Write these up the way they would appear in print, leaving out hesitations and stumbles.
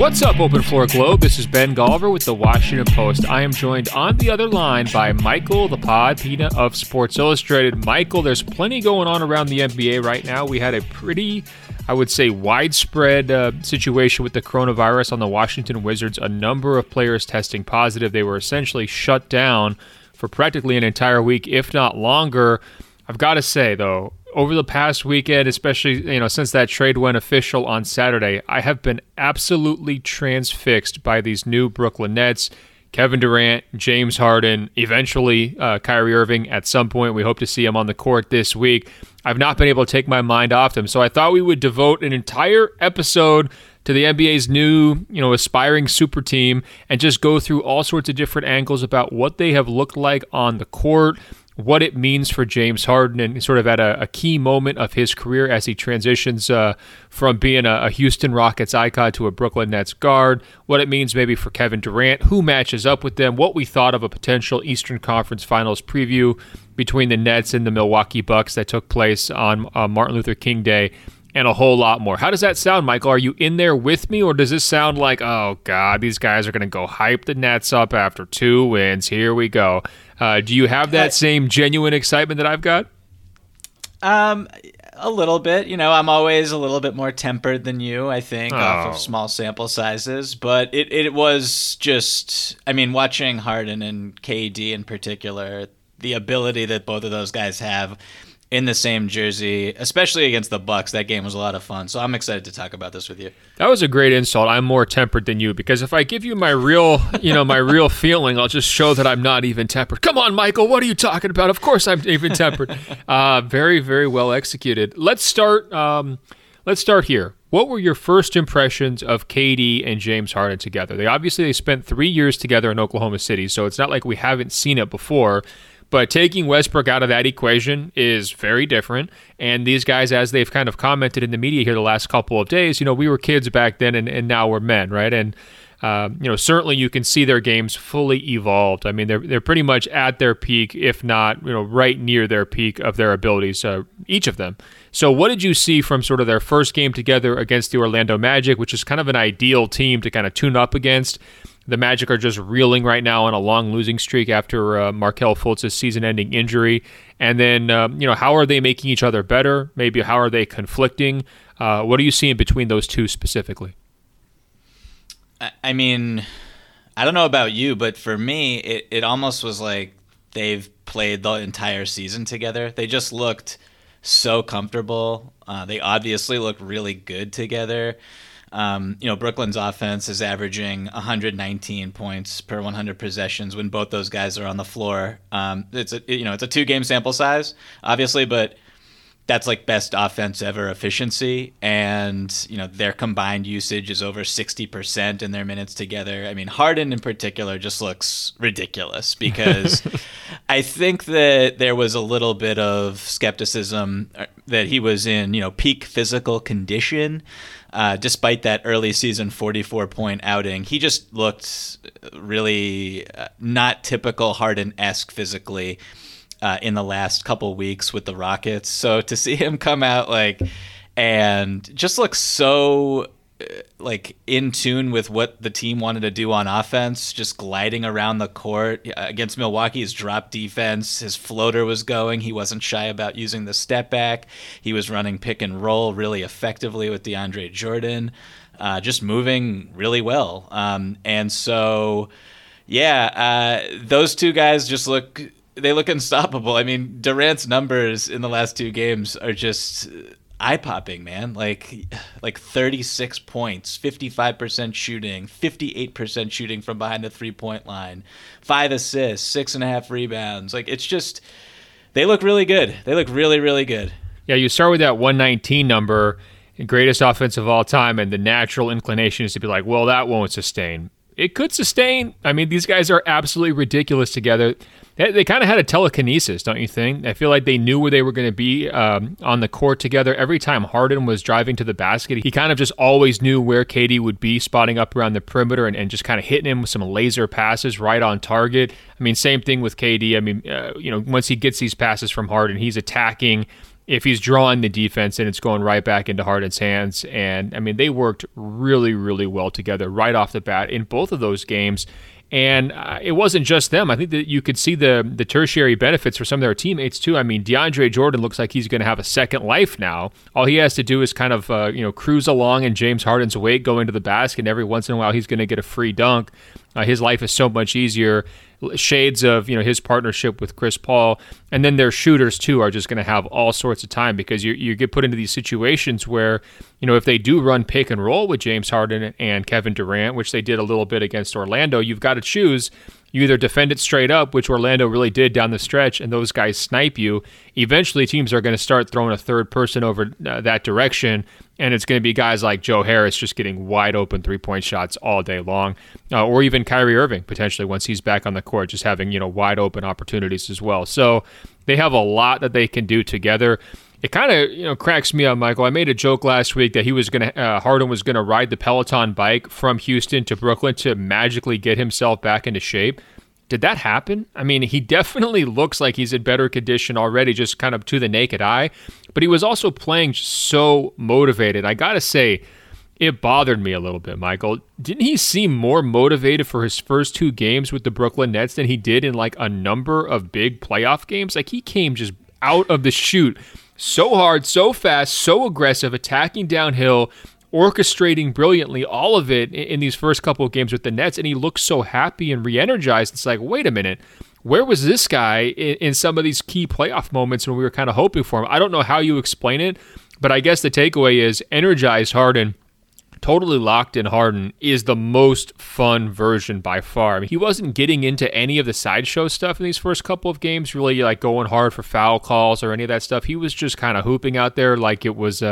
What's up, Open Floor Globe? This is Ben Golliver with the Washington Post. I am joined on the other line by Michael, the Pod Pina of Sports Illustrated. Michael, there's plenty going on around the NBA right now. We had a pretty, I would say, widespread situation with the coronavirus on the Washington Wizards. A number of players testing positive. They were essentially shut down for practically an entire week, if not longer. I've got to say, though, over the past weekend, especially since that trade went official on Saturday, I have been absolutely transfixed by these new Brooklyn Nets. Kevin Durant, James Harden, eventually Kyrie Irving at some point. We hope to see him on the court this week. I've not been able to take my mind off them, so I thought we would devote an entire episode to the NBA's new, aspiring super team and just go through all sorts of different angles about what they have looked like on the court, what it means for James Harden, and sort of at a key moment of his career as he transitions from being a Houston Rockets icon to a Brooklyn Nets guard, what it means maybe for Kevin Durant, who matches up with them, what we thought of a potential Eastern Conference Finals preview between the Nets and the Milwaukee Bucks that took place on Martin Luther King Day, and a whole lot more. How does that sound, Michael? Are you in there with me, or does this sound like, oh, God, these guys are going to go hype the Nets up after 2 wins? Here we go. Do you have that same genuine excitement that I've got? A little bit. I'm always a little bit more tempered than you, I think, off of small sample sizes. But it was just, watching Harden and KD in particular, the ability that both of those guys have in the same jersey, especially against the Bucks. That game was a lot of fun, so I'm excited to talk about this with you. That was a great insult. I'm more tempered than you, because if I give you my real, my real feeling, I'll just show that I'm not even tempered. Come on, Michael, what are you talking about? Of course I'm even tempered. Very, very well executed. Let's start here. What were your first impressions of KD and James Harden together? They spent 3 years together in Oklahoma City, so it's not like we haven't seen it before. But taking Westbrook out of that equation is very different. And these guys, as they've kind of commented in the media here the last couple of days, we were kids back then and now we're men, right? And, certainly you can see their games fully evolved. They're pretty much at their peak, if not, right near their peak of their abilities, each of them. So what did you see from sort of their first game together against the Orlando Magic, which is kind of an ideal team to kind of tune up against? The Magic are just reeling right now on a long losing streak after Markelle Fultz's season-ending injury. And then, how are they making each other better? Maybe how are they conflicting? What are you seeing between those two specifically? I don't know about you, but for me, it almost was like they've played the entire season together. They just looked so comfortable. They obviously look really good together. Brooklyn's offense is averaging 119 points per 100 possessions when both those guys are on the floor. It's a 2-game sample size, obviously, but that's like best offense ever efficiency. And, their combined usage is over 60% in their minutes together. Harden in particular just looks ridiculous because I think that there was a little bit of skepticism that he was in, peak physical condition. Despite that early season 44-point outing, he just looked really not typical Harden-esque physically in the last couple weeks with the Rockets. So to see him come out and just look so in tune with what the team wanted to do on offense, just gliding around the court against Milwaukee's drop defense. His floater was going. He wasn't shy about using the step back. He was running pick and roll really effectively with DeAndre Jordan, just moving really well. And so, those two guys just look unstoppable. Durant's numbers in the last 2 games are just eye-popping, man. Like 36 points, 55% shooting, 58% shooting from behind the three-point line, 5 assists, 6.5 rebounds. It's just, they look really good. They look really, really good. Yeah, you start with that 119 number, greatest offense of all time, and the natural inclination is to be like, well, that won't sustain. It could sustain. These guys are absolutely ridiculous together. They kind of had a telekinesis, don't you think? I feel like they knew where they were going to be on the court together. Every time Harden was driving to the basket, he kind of just always knew where KD would be, spotting up around the perimeter and just kind of hitting him with some laser passes right on target. Same thing with KD. Once he gets these passes from Harden, he's attacking if he's drawing the defense and it's going right back into Harden's hands. And I mean, they worked really, really well together right off the bat in both of those games. And it wasn't just them. I think that you could see the tertiary benefits for some of their teammates too. I mean, DeAndre Jordan looks like he's going to have a second life now. All he has to do is kind of cruise along in James Harden's wake, go into the basket, and every once in a while he's going to get a free dunk. His life is so much easier. Shades of his partnership with Chris Paul, and then their shooters too are just going to have all sorts of time, because you get put into these situations where if they do run pick and roll with James Harden and Kevin Durant, which they did a little bit against Orlando, you've got to choose. You either defend it straight up, which Orlando really did down the stretch, and those guys snipe you. Eventually, teams are going to start throwing a third person over that direction, and it's going to be guys like Joe Harris just getting wide open three-point shots all day long, or even Kyrie Irving potentially once he's back on the court, just having wide open opportunities as well. So they have a lot that they can do together. It kind of cracks me up, Michael. I made a joke last week that Harden was gonna ride the Peloton bike from Houston to Brooklyn to magically get himself back into shape. Did that happen? I mean, he definitely looks like he's in better condition already, just kind of to the naked eye. But he was also playing so motivated. I gotta say, it bothered me a little bit, Michael. Didn't he seem more motivated for his first 2 games with the Brooklyn Nets than he did in like a number of big playoff games? Like, he came just out of the chute so hard, so fast, so aggressive, attacking downhill, orchestrating brilliantly, all of it in these first couple of games with the Nets, and he looked so happy and re-energized. It's like, wait a minute, where was this guy in some of these key playoff moments when we were kind of hoping for him? I don't know how you explain it, but I guess the takeaway is energized Harden, totally locked in Harden, is the most fun version by far. I mean, he wasn't getting into any of the sideshow stuff in these first couple of games, really like going hard for foul calls or any of that stuff. He was just kind of hooping out there like it was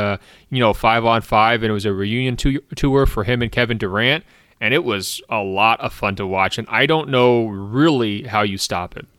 5-on-5, and it was a reunion tour for him and Kevin Durant, and it was a lot of fun to watch, and I don't know really how you stop it.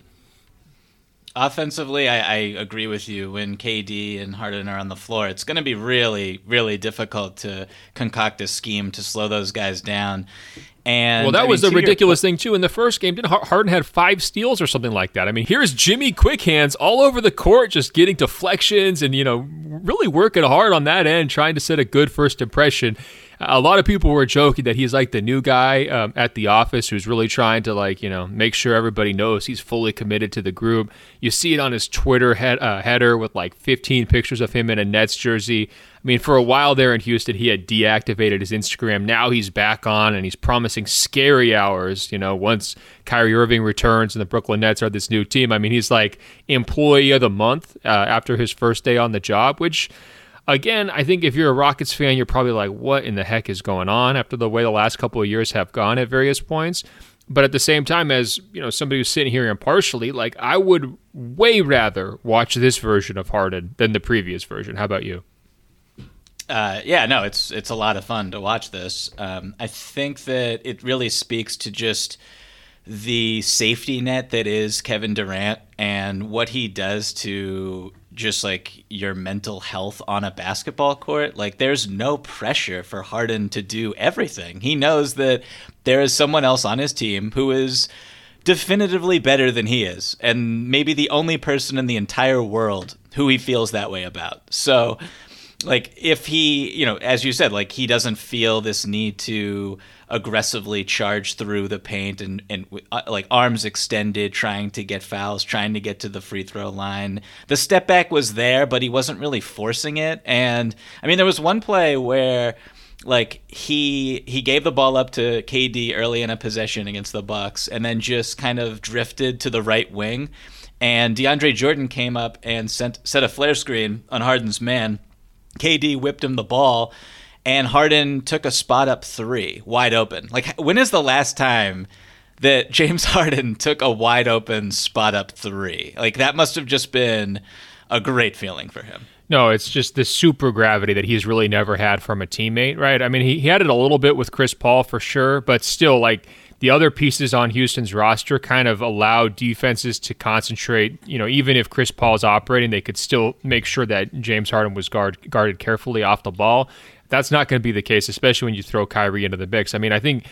Offensively, I agree with you. When KD and Harden are on the floor, it's going to be really, really difficult to concoct a scheme to slow those guys down. And that was the ridiculous thing too. In the first game, didn't Harden had 5 steals or something like that? I mean, here's Jimmy Quick Hands all over the court, just getting deflections and really working hard on that end, trying to set a good first impression. A lot of people were joking that he's like the new guy at the office who's really trying to make sure everybody knows he's fully committed to the group. You see it on his Twitter header with like 15 pictures of him in a Nets jersey. I mean, for a while there in Houston, he had deactivated his Instagram. Now he's back on, and he's promising scary hours, once Kyrie Irving returns and the Brooklyn Nets are this new team. I mean, he's like employee of the month after his first day on the job, which... Again, I think if you're a Rockets fan, you're probably like, what in the heck is going on after the way the last couple of years have gone at various points? But at the same time, as somebody who's sitting here impartially, like, I would way rather watch this version of Harden than the previous version. How about you? It's a lot of fun to watch this. I think that it really speaks to just the safety net that is Kevin Durant and what he does to just like your mental health on a basketball court. Like, there's no pressure for Harden to do everything. He knows that there is someone else on his team who is definitively better than he is, and maybe the only person in the entire world who he feels that way about. So like, if he, as you said, like, he doesn't feel this need to aggressively charge through the paint and like arms extended, trying to get fouls, trying to get to the free throw line. The step back was there, but he wasn't really forcing it. And I mean, there was one play where like he gave the ball up to KD early in a possession against the Bucks, and then just kind of drifted to the right wing. And DeAndre Jordan came up and set a flare screen on Harden's man. KD whipped him the ball, and Harden took a spot-up 3, wide open. Like, when is the last time that James Harden took a wide-open spot-up 3? Like, that must have just been a great feeling for him. No, it's just the super gravity that he's really never had from a teammate, right? I mean, he had it a little bit with Chris Paul for sure, but still, like, the other pieces on Houston's roster kind of allow defenses to concentrate. Even if Chris Paul's operating, they could still make sure that James Harden was guarded carefully off the ball. That's not going to be the case, especially when you throw Kyrie into the mix. I mean, I think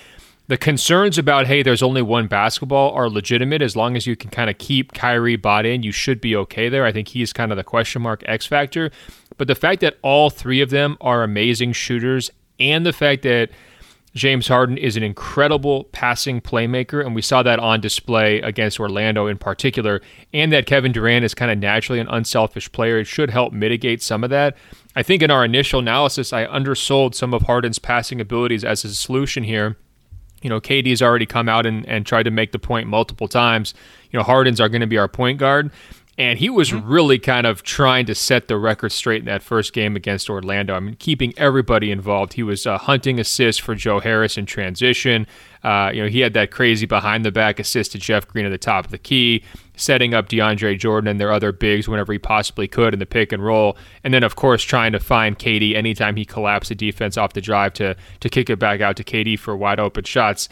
the concerns about, hey, there's only one basketball are legitimate. As long as you can kind of keep Kyrie bought in, you should be okay there. I think he's kind of the question mark X factor. But the fact that all three of them are amazing shooters, and the fact that James Harden is an incredible passing playmaker, and we saw that on display against Orlando in particular, and that Kevin Durant is kind of naturally an unselfish player, it should help mitigate some of that. I think in our initial analysis, I undersold some of Harden's passing abilities as a solution here. KD's already come out and tried to make the point multiple times. Harden's are going to be our point guard. And he was really kind of trying to set the record straight in that first game against Orlando. I mean, keeping everybody involved. He was hunting assists for Joe Harris in transition. He had that crazy behind-the-back assist to Jeff Green at the top of the key, setting up DeAndre Jordan and their other bigs whenever he possibly could in the pick and roll. And then, of course, trying to find KD anytime he collapsed the defense off the drive to kick it back out to KD for wide-open shots.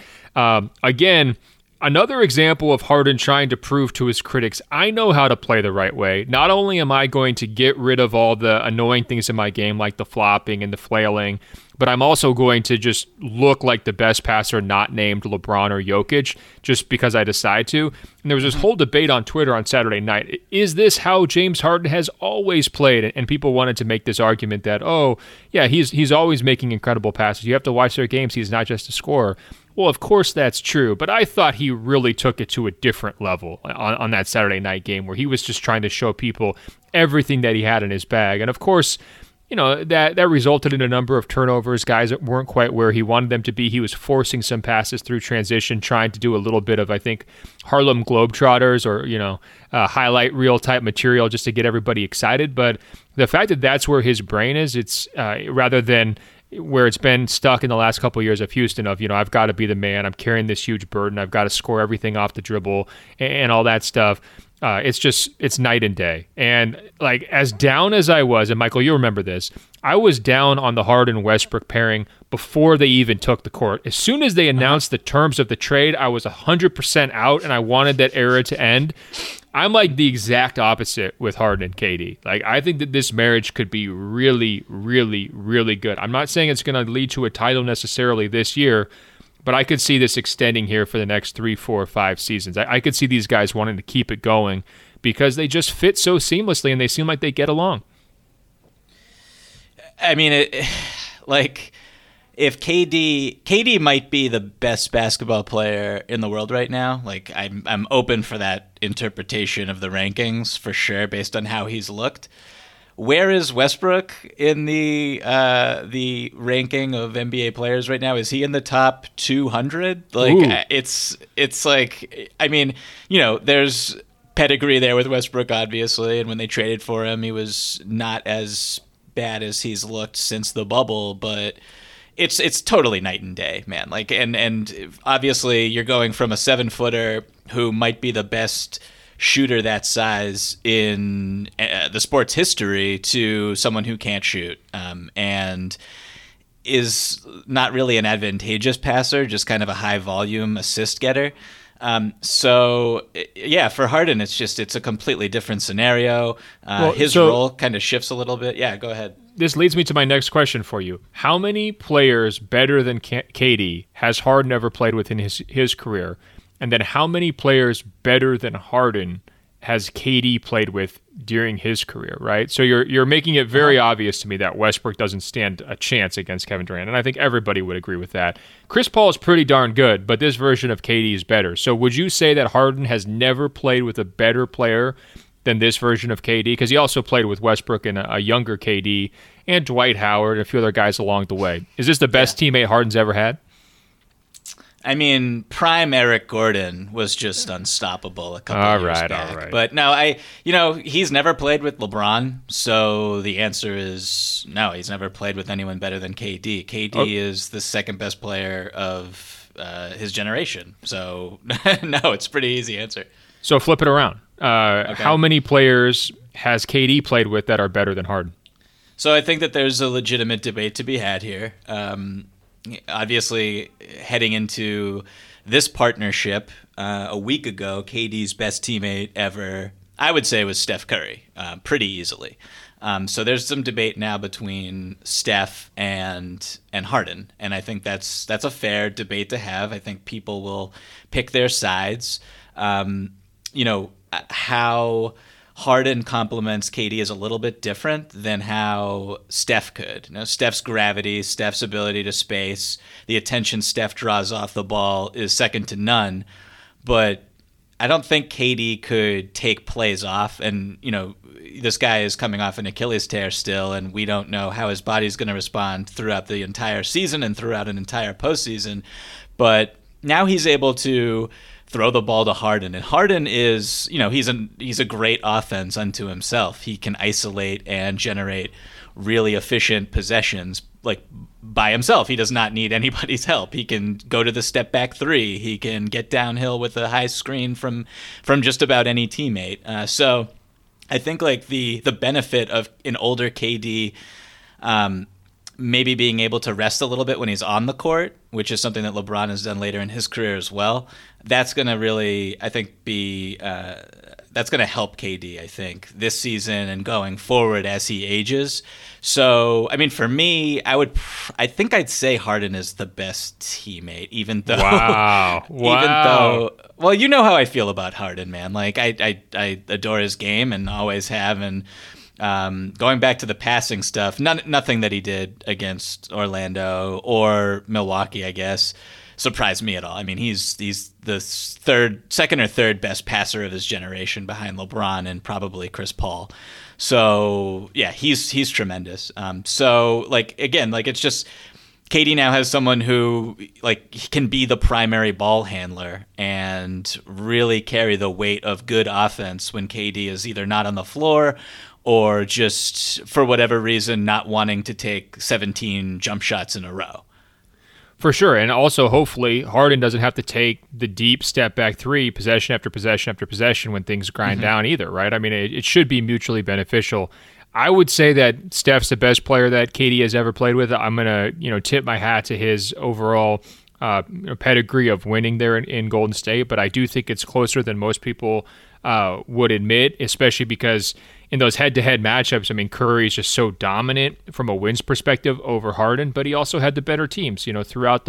Again, another example of Harden trying to prove to his critics, I know how to play the right way. Not only am I going to get rid of all the annoying things in my game, like the flopping and the flailing, but I'm also going to just look like the best passer not named LeBron or Jokic just because I decide to. And there was this whole debate on Twitter on Saturday night. Is this how James Harden has always played? And people wanted to make this argument that, he's always making incredible passes. You have to watch their games. He's not just a scorer. Well, of course that's true, but I thought he really took it to a different level on that Saturday night game where he was just trying to show people everything that he had in his bag. And of course, that resulted in a number of turnovers, guys that weren't quite where he wanted them to be. He was forcing some passes through transition, trying to do a little bit of, I think, Harlem Globetrotters or, highlight reel type material just to get everybody excited. But the fact that that's where his brain is, it's rather than where it's been stuck in the last couple of years of Houston of, I've got to be the man. I'm carrying this huge burden. I've got to score everything off the dribble and all that stuff. It's night and day. And like as down as I was, and Michael, you remember this, I was down on the Harden Westbrook pairing before they even took the court. As soon as they announced the terms of the trade, I was 100% out and I wanted that era to end. I'm like the exact opposite with Harden and KD. Like I think that this marriage could be really, really, really good. I'm not saying it's going to lead to a title necessarily this year, but I could see this extending here for the next 3, 4, 5 seasons. I could see these guys wanting to keep it going because they just fit so seamlessly and they seem like they get along. I mean, if KD might be the best basketball player in the world right now. Like I'm open for that interpretation of the rankings for sure based on how he's looked. Where is Westbrook in the ranking of NBA players right now? Is he in the top 200? Like it's like, I mean, there's pedigree there with Westbrook obviously, and when they traded for him, he was not as bad as he's looked since the bubble, but it's totally night and day, man. Like and obviously you're going from a 7-footer who might be the best shooter that size in the sport's history to someone who can't shoot and is not really an advantageous passer, just kind of a high volume assist getter. So for Harden, it's a completely different scenario. His role kind of shifts a little bit. Yeah, go ahead. This leads me to my next question for you. How many players better than KD has Harden ever played with in his career? And then how many players better than Harden has KD played with during his career, right? So you're making it very obvious to me that Westbrook doesn't stand a chance against Kevin Durant, and I think everybody would agree with that. Chris Paul is pretty darn good, but this version of KD is better. So would you say that Harden has never played with a better player than this version of KD? Because he also played with Westbrook and a younger KD and Dwight Howard and a few other guys along the way. Is this the best teammate Harden's ever had? I mean, prime Eric Gordon was just unstoppable a couple years back. All right. But no, he's never played with LeBron, so the answer is no, he's never played with anyone better than KD. KD is the second best player of his generation. So no, it's a pretty easy answer. So flip it around. Okay. How many players has KD played with that are better than Harden? So I think that there's a legitimate debate to be had here. Obviously, heading into this partnership a week ago, KD's best teammate ever, I would say, was Steph Curry, pretty easily. So there's some debate now between Steph and Harden, and I think that's a fair debate to have. I think people will pick their sides. How Harden complements KD is a little bit different than how Steph could. Steph's gravity, Steph's ability to space, the attention Steph draws off the ball is second to none. But I don't think KD could take plays off. And, this guy is coming off an Achilles tear still, and we don't know how his body's going to respond throughout the entire season and throughout an entire postseason. But now he's able to throw the ball to Harden, and Harden is, he's a great offense unto himself. He can isolate and generate really efficient possessions like by himself. He does not need anybody's help. He can go to the step back three. He can get downhill with a high screen from just about any teammate. So I think like the benefit of an older KD maybe being able to rest a little bit when he's on the court, which is something that LeBron has done later in his career as well. That's going to really, I think, that's going to help KD, I think, this season and going forward as he ages. So, I mean, for me, I think I'd say Harden is the best teammate, even though, well, you know how I feel about Harden, man. Like, I adore his game and always have, and going back to the passing stuff, nothing that he did against Orlando or Milwaukee, I guess, surprised me at all. I mean, he's the second or third best passer of his generation behind LeBron and probably Chris Paul. So yeah, he's tremendous. So like again, like it's just KD now has someone who like can be the primary ball handler and really carry the weight of good offense when KD is either not on the floor or just for whatever reason not wanting to take 17 jump shots in a row. For sure. And also, hopefully, Harden doesn't have to take the deep step back three possession after possession after possession when things grind down either, right? I mean, it should be mutually beneficial. I would say that Steph's the best player that KD has ever played with. I'm going to, tip my hat to his overall pedigree of winning there in Golden State, but I do think it's closer than most people would admit, especially because in those head-to-head matchups, I mean, Curry is just so dominant from a wins perspective over Harden, but he also had the better teams, throughout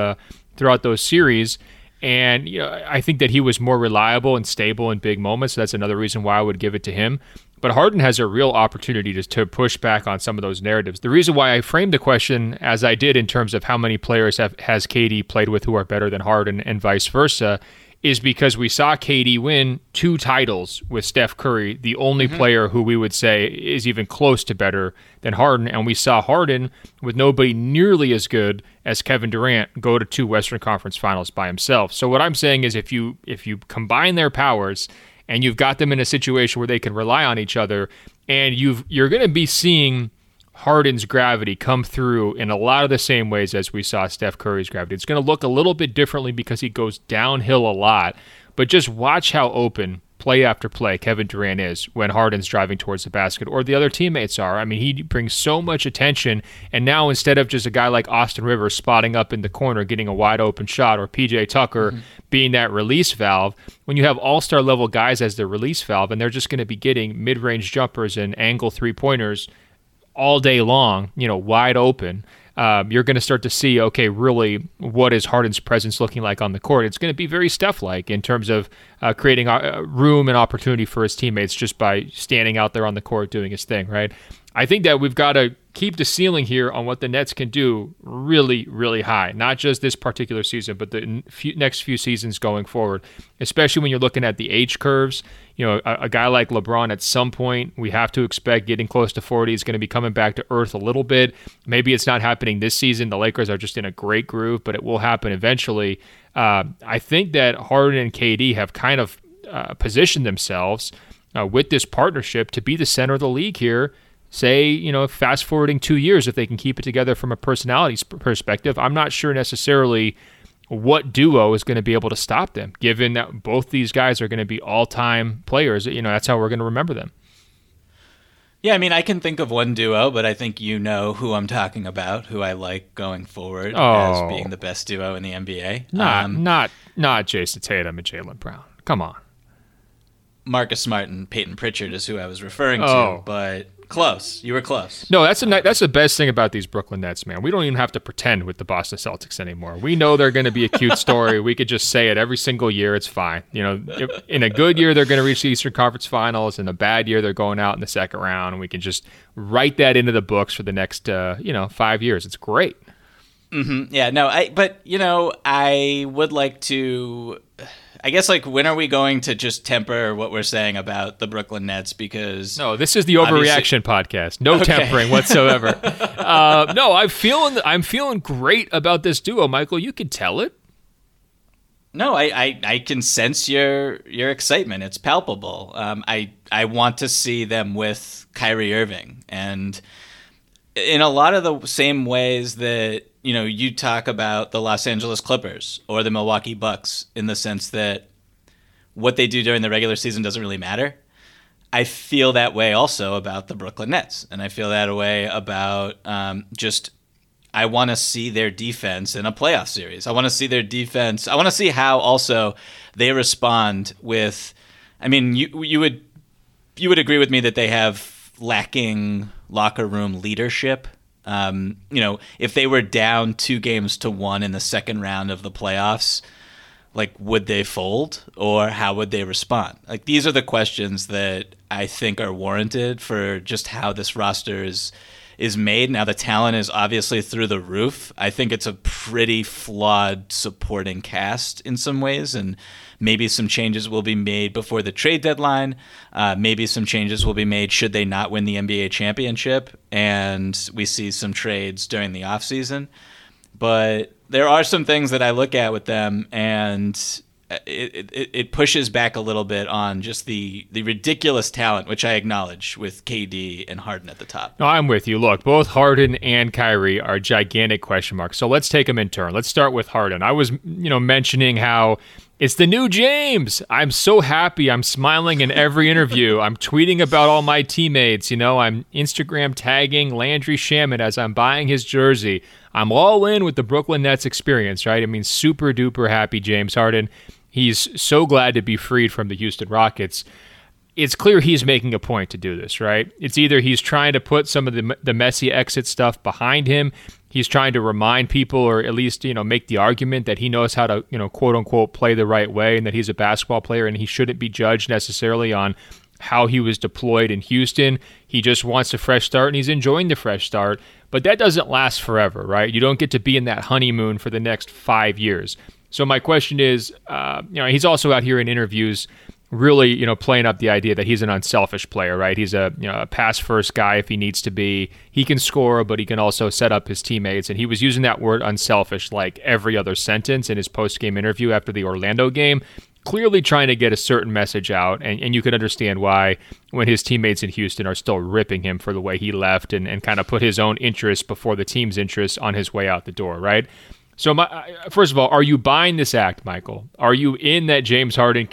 those series. And I think that he was more reliable and stable in big moments. So that's another reason why I would give it to him. But Harden has a real opportunity to push back on some of those narratives. The reason why I framed the question as I did in terms of how many players has KD played with who are better than Harden and vice versa is because we saw KD win 2 titles with Steph Curry, the only player who we would say is even close to better than Harden. And we saw Harden, with nobody nearly as good as Kevin Durant, go to 2 Western Conference Finals by himself. So what I'm saying is if you combine their powers and you've got them in a situation where they can rely on each other, and you're going to be seeing Harden's gravity come through in a lot of the same ways as we saw Steph Curry's gravity. It's going to look a little bit differently because he goes downhill a lot, but just watch how open play after play Kevin Durant is when Harden's driving towards the basket, or the other teammates are. I mean, he brings so much attention, and now instead of just a guy like Austin Rivers spotting up in the corner, getting a wide open shot, or PJ Tucker being that release valve, when you have all-star level guys as the release valve, and they're just going to be getting mid-range jumpers and angle three-pointers all day long, wide open, you're going to start to see, okay, really, what is Harden's presence looking like on the court? It's going to be very Steph-like in terms of creating room and opportunity for his teammates just by standing out there on the court doing his thing, right? I think that we've got to keep the ceiling here on what the Nets can do really, really high, not just this particular season, but the next few seasons going forward, especially when you're looking at the age curves. A guy like LeBron at some point, we have to expect getting close to 40 is going to be coming back to earth a little bit. Maybe it's not happening this season. The Lakers are just in a great groove, but it will happen eventually. I think that Harden and KD have kind of positioned themselves with this partnership to be the center of the league here. Say, fast forwarding 2 years, if they can keep it together from a personality perspective, I'm not sure necessarily what duo is going to be able to stop them, given that both these guys are going to be all-time players. That's how we're going to remember them. Yeah, I mean, I can think of one duo, but I think you know who I'm talking about, who I like going forward as being the best duo in the NBA. Not Jason Tatum and Jaylen Brown. Come on. Marcus Smart and Peyton Pritchard is who I was referring to, but Close. You were close. No, that's the best thing about these Brooklyn Nets, man. We don't even have to pretend with the Boston Celtics anymore. We know they're going to be a cute story. We could just say it every single year. It's fine. In a good year, they're going to reach the Eastern Conference Finals. In a bad year, they're going out in the second round. And we can just write that into the books for the next, 5 years. It's great. Mm-hmm. Yeah, no, I would like to, I guess, when are we going to just temper what we're saying about the Brooklyn Nets? Because no, this is the overreaction podcast. No tempering whatsoever. No, I'm feeling great about this duo, Michael. You can tell it. No, I can sense your excitement. It's palpable. I want to see them with Kyrie Irving, and in a lot of the same ways that you talk about the Los Angeles Clippers or the Milwaukee Bucks, in the sense that what they do during the regular season doesn't really matter. I feel that way also about the Brooklyn Nets, and I feel that way about I want to see their defense in a playoff series. I want to see their defense. I want to see how also they respond with. I mean, you would agree with me that they have lacking locker room leadership. If they were down 2-1 in the second round of the playoffs, would they fold, or how would they respond? These are the questions that I think are warranted for just how this roster is made. Now, the talent is obviously through the roof. I think it's a pretty flawed supporting cast in some ways, and maybe some changes will be made before the trade deadline. Maybe some changes will be made should they not win the NBA championship, and we see some trades during the offseason. But there are some things that I look at with them, and it pushes back a little bit on just the ridiculous talent, which I acknowledge, with KD and Harden at the top. No, I'm with you. Look, both Harden and Kyrie are gigantic question marks. So let's take them in turn. Let's start with Harden. I was, mentioning how it's the new James. I'm so happy. I'm smiling in every interview. I'm tweeting about all my teammates. I'm Instagram tagging Landry Shamet as I'm buying his jersey. I'm all in with the Brooklyn Nets experience, right? I mean, super duper happy James Harden. He's so glad to be freed from the Houston Rockets. It's clear he's making a point to do this, right? It's either he's trying to put some of the messy exit stuff behind him. He's trying to remind people, or at least, make the argument that he knows how to, quote unquote, play the right way, and that he's a basketball player and he shouldn't be judged necessarily on how he was deployed in Houston. He just wants a fresh start, and he's enjoying the fresh start. But that doesn't last forever, right? You don't get to be in that honeymoon for the next 5 years. So my question is, he's also out here in interviews really, playing up the idea that he's an unselfish player, right? He's a pass-first guy if he needs to be. He can score, but he can also set up his teammates. And he was using that word unselfish like every other sentence in his post-game interview after the Orlando game, clearly trying to get a certain message out. And you can understand why when his teammates in Houston are still ripping him for the way he left and kind of put his own interests before the team's interests on his way out the door, right? So, first of all, are you buying this act, Michael? Are you in that James Harden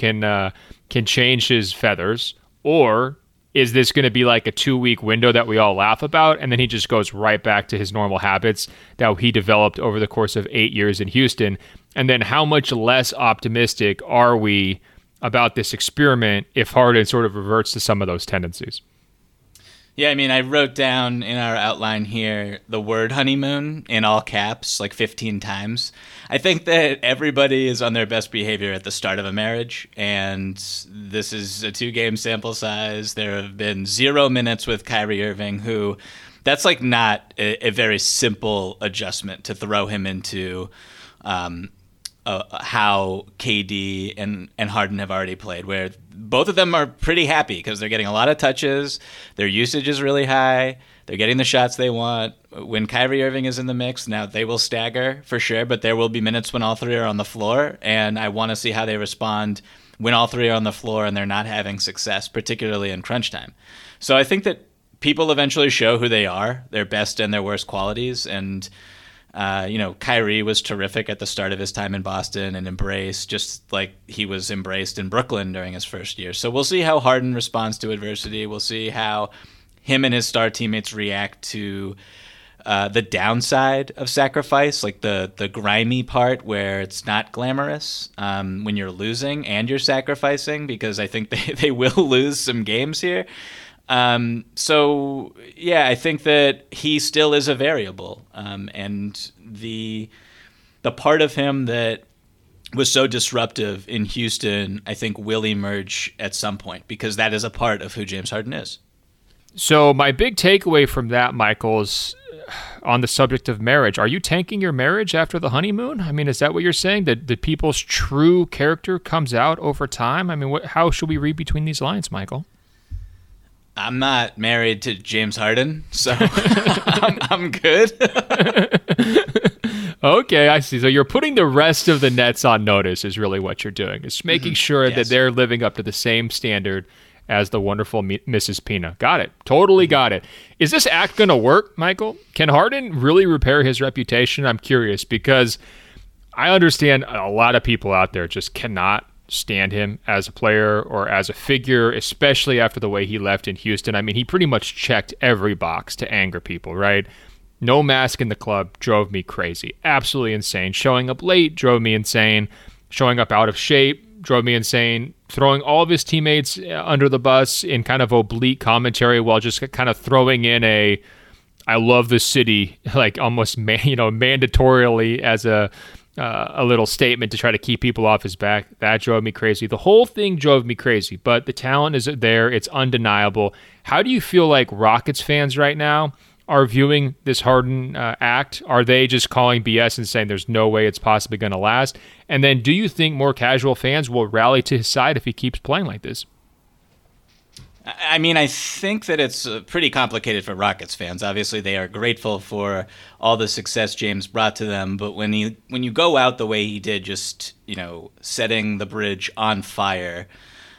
can change his feathers, or is this going to be like a 2-week window that we all laugh about, and then he just goes right back to his normal habits that he developed over the course of 8 years in Houston? And then how much less optimistic are we about this experiment if Harden sort of reverts to some of those tendencies? Yeah, I mean, I wrote down in our outline here the word honeymoon in all caps 15 times. I think that everybody is on their best behavior at the start of a marriage, and this is a 2-game sample size. There have been 0 minutes with Kyrie Irving, who that's not a very simple adjustment to throw him into how KD and Harden have already played, where both of them are pretty happy because they're getting a lot of touches. Their usage is really high. They're getting the shots they want. When Kyrie Irving is in the mix, now they will stagger for sure, but there will be minutes when all three are on the floor, and I want to see how they respond when all three are on the floor and they're not having success, particularly in crunch time. So I think that people eventually show who they are, their best and their worst qualities, and Kyrie was terrific at the start of his time in Boston and embraced just like he was embraced in Brooklyn during his first year. So we'll see how Harden responds to adversity. We'll see how him and his star teammates react to the downside of sacrifice, like the grimy part where it's not glamorous when you're losing and you're sacrificing, because I think they will lose some games here. So yeah, I think that he still is a variable, and the part of him that was so disruptive in Houston, I think will emerge at some point, because that is a part of who James Harden is. So my big takeaway from that, Michael, is on the subject of marriage. Are you tanking your marriage after the honeymoon? I mean, is that what you're saying? That people's true character comes out over time? I mean, how should we read between these lines, Michael? I'm not married to James Harden, so I'm good. Okay, I see. So you're putting the rest of the Nets on notice is really what you're doing. It's making sure that they're living up to the same standard as the wonderful Mrs. Pina. Got it. Totally got it. Is this act going to work, Michael? Can Harden really repair his reputation? I'm curious, because I understand a lot of people out there just cannot stand him as a player or as a figure, especially after the way he left in Houston. I mean, he pretty much checked every box to anger people, right? No mask in the club drove me crazy. Absolutely insane. Showing up late drove me insane. Showing up out of shape drove me insane. Throwing all of his teammates under the bus in kind of oblique commentary while just kind of throwing in a "I love the city," like almost mandatorily as a little statement to try to keep people off his back. That drove me crazy. The whole thing drove me crazy, but the talent is there. It's undeniable. How do you feel like Rockets fans right now are viewing this Harden act? Are they just calling BS and saying there's no way it's possibly going to last? And then do you think more casual fans will rally to his side if he keeps playing like this? I mean, I think that it's pretty complicated for Rockets fans. Obviously, they are grateful for all the success James brought to them, but when you go out the way he did, just setting the bridge on fire,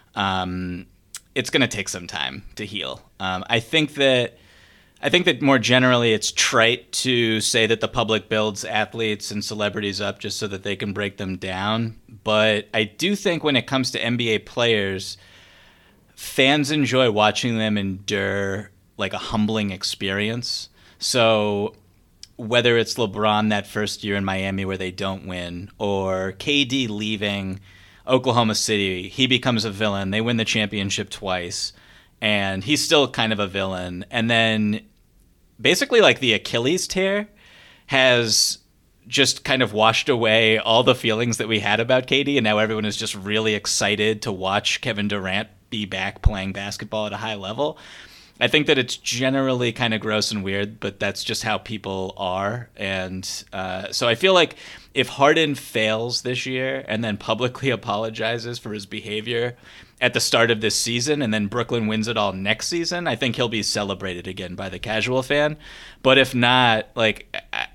it's going to take some time to heal. I think that more generally it's trite to say that the public builds athletes and celebrities up just so that they can break them down. But I do think when it comes to NBA players, fans enjoy watching them endure like a humbling experience. So whether it's LeBron that first year in Miami where they don't win, or KD leaving Oklahoma City, he becomes a villain. They win the championship twice, and he's still kind of a villain. And then basically like the Achilles tear has just kind of washed away all the feelings that we had about KD, and now everyone is just really excited to watch Kevin Durant be back playing basketball at a high level. I think that it's generally kind of gross and weird, but that's just how people are. And so I feel like if Harden fails this year and then publicly apologizes for his behavior at the start of this season, and then Brooklyn wins it all next season, I think he'll be celebrated again by the casual fan. But if not, like,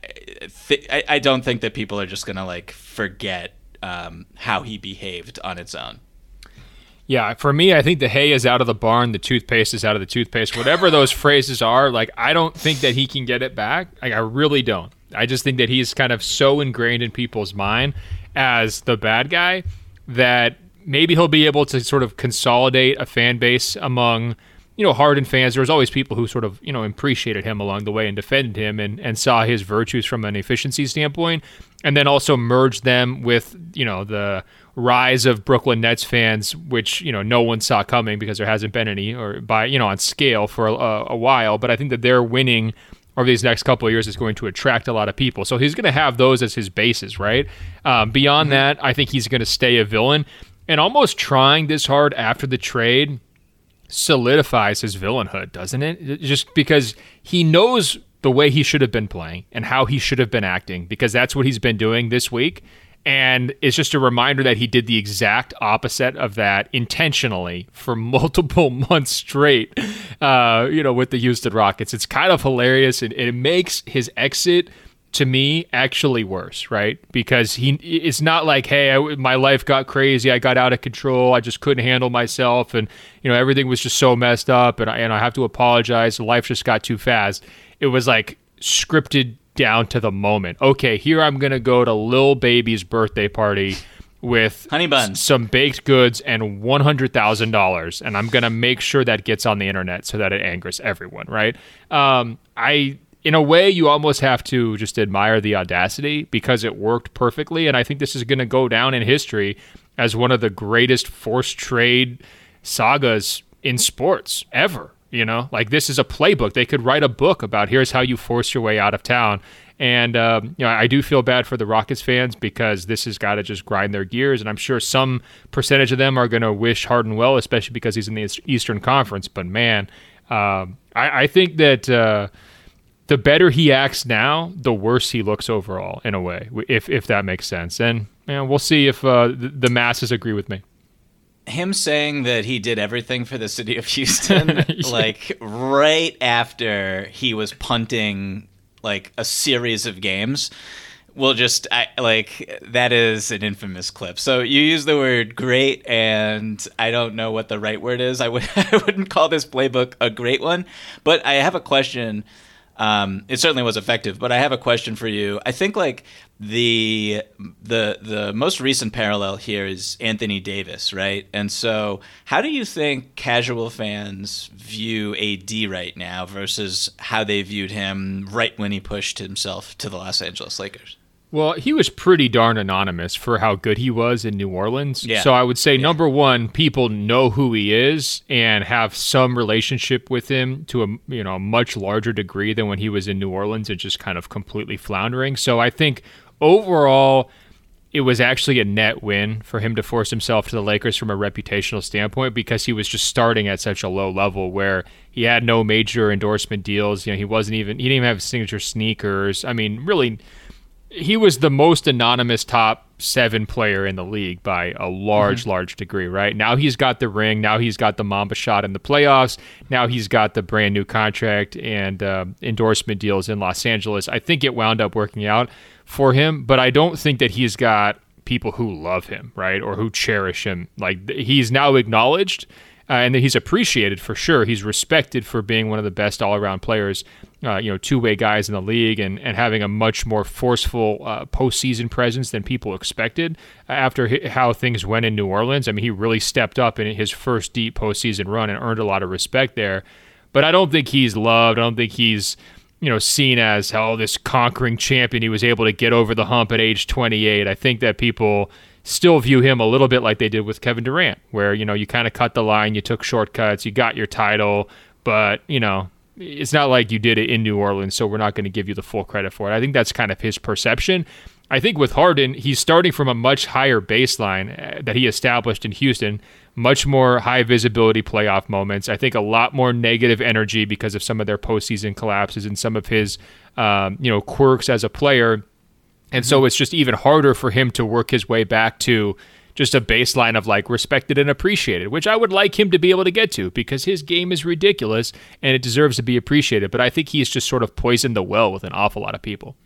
I don't think that people are just going to like forget how he behaved on its own. Yeah, for me, I think the hay is out of the barn, the toothpaste is out of the toothpaste. Whatever those phrases are, like, I don't think that he can get it back. Like, I really don't. I just think that he's kind of so ingrained in people's mind as the bad guy that maybe he'll be able to sort of consolidate a fan base among, Harden fans. There was always people who sort of, appreciated him along the way and defended him and saw his virtues from an efficiency standpoint, and then also merged them with, the rise of Brooklyn Nets fans, which, no one saw coming because there hasn't been any on scale for a while. But I think that their winning over these next couple of years is going to attract a lot of people. So he's going to have those as his bases, right? Beyond that, I think he's going to stay a villain. And almost trying this hard after the trade solidifies his villainhood, doesn't it? Just because he knows the way he should have been playing and how he should have been acting, because that's what he's been doing this week. And it's just a reminder that he did the exact opposite of that intentionally for multiple months straight, with the Houston Rockets. It's kind of hilarious, and it makes his exit, to me, actually worse, right? Because it's not like, hey, my life got crazy, I got out of control, I just couldn't handle myself, and everything was just so messed up, and I have to apologize, life just got too fast. It was like scripted down to the moment. Okay, here I'm going to go to Lil Baby's birthday party with honey buns, some baked goods, and $100,000, and I'm going to make sure that gets on the internet so that it angers everyone, right? In a way, you almost have to just admire the audacity because it worked perfectly, and I think this is going to go down in history as one of the greatest forced trade sagas in sports ever. Like this is a playbook. They could write a book about here's how you force your way out of town. And, I do feel bad for the Rockets fans because this has got to just grind their gears. And I'm sure some percentage of them are going to wish Harden well, especially because he's in the Eastern Conference. But, man, I think that the better he acts now, the worse he looks overall, in a way, if that makes sense. And we'll see if the masses agree with me. Him saying that he did everything for the city of Houston, like right after he was punting like a series of games, that is an infamous clip. So you use the word great, and I don't know what the right word is. I wouldn't call this playbook a great one, but I have a question. It certainly was effective, but I have a question for you. I think like the most recent parallel here is Anthony Davis, right? And so how do you think casual fans view AD right now versus how they viewed him right when he pushed himself to the Los Angeles Lakers? Well, he was pretty darn anonymous for how good he was in New Orleans. Yeah. So I would say, number one, people know who he is and have some relationship with him to a much larger degree than when he was in New Orleans and just kind of completely floundering. So I think overall, it was actually a net win for him to force himself to the Lakers from a reputational standpoint because he was just starting at such a low level where he had no major endorsement deals. He didn't even have signature sneakers. I mean, really, he was the most anonymous top 7 player in the league by a large degree, right? Now he's got the ring. Now he's got the Mamba shot in the playoffs. Now he's got the brand new contract and endorsement deals in Los Angeles. I think it wound up working out for him, but I don't think that he's got people who love him, right? Or who cherish him. Like he's now acknowledged and that he's appreciated for sure. He's respected for being one of the best all-around players, two-way guys in the league and having a much more forceful postseason presence than people expected after how things went in New Orleans. I mean, he really stepped up in his first deep postseason run and earned a lot of respect there. But I don't think he's loved. I don't think he's seen as this conquering champion. He was able to get over the hump at age 28. I think that people still view him a little bit like they did with Kevin Durant, where, you kind of cut the line, you took shortcuts, you got your title, but, it's not like you did it in New Orleans, so we're not going to give you the full credit for it. I think that's kind of his perception. I think with Harden, he's starting from a much higher baseline that he established in Houston, much more high visibility playoff moments. I think a lot more negative energy because of some of their postseason collapses and some of his, quirks as a player. And so it's just even harder for him to work his way back to just a baseline of like respected and appreciated, which I would like him to be able to get to because his game is ridiculous and it deserves to be appreciated. But I think he's just sort of poisoned the well with an awful lot of people.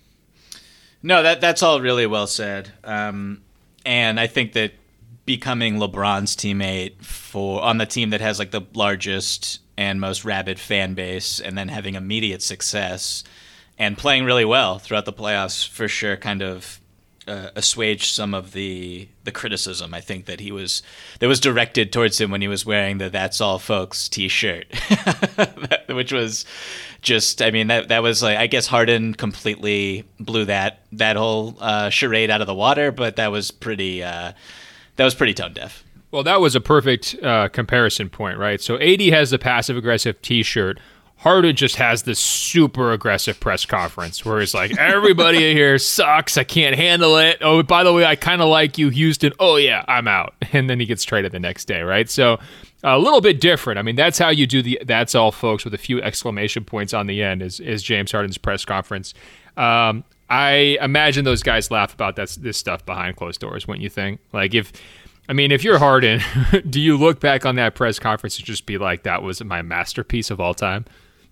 No, that's all really well said. And I think that becoming LeBron's teammate on the team that has like the largest and most rabid fan base and then having immediate success and playing really well throughout the playoffs for sure kind of assuaged some of the criticism I think that was directed towards him when he was wearing the "That's All Folks" t-shirt, which was just, I mean, that was like, I guess Harden completely blew that whole charade out of the water, but that was pretty tone deaf. Well, that was a perfect comparison point, right? So AD has the passive aggressive t-shirt. Harden just has this super aggressive press conference where he's like, everybody here sucks. I can't handle it. Oh, by the way, I kind of like you, Houston. Oh, yeah, I'm out. And then he gets traded the next day, right? So a little bit different. I mean, that's how you do "That's all, folks" with a few exclamation points on the end is James Harden's press conference. I imagine those guys laugh about this stuff behind closed doors, wouldn't you think? Like if you're Harden, do you look back on that press conference and just be like, that was my masterpiece of all time?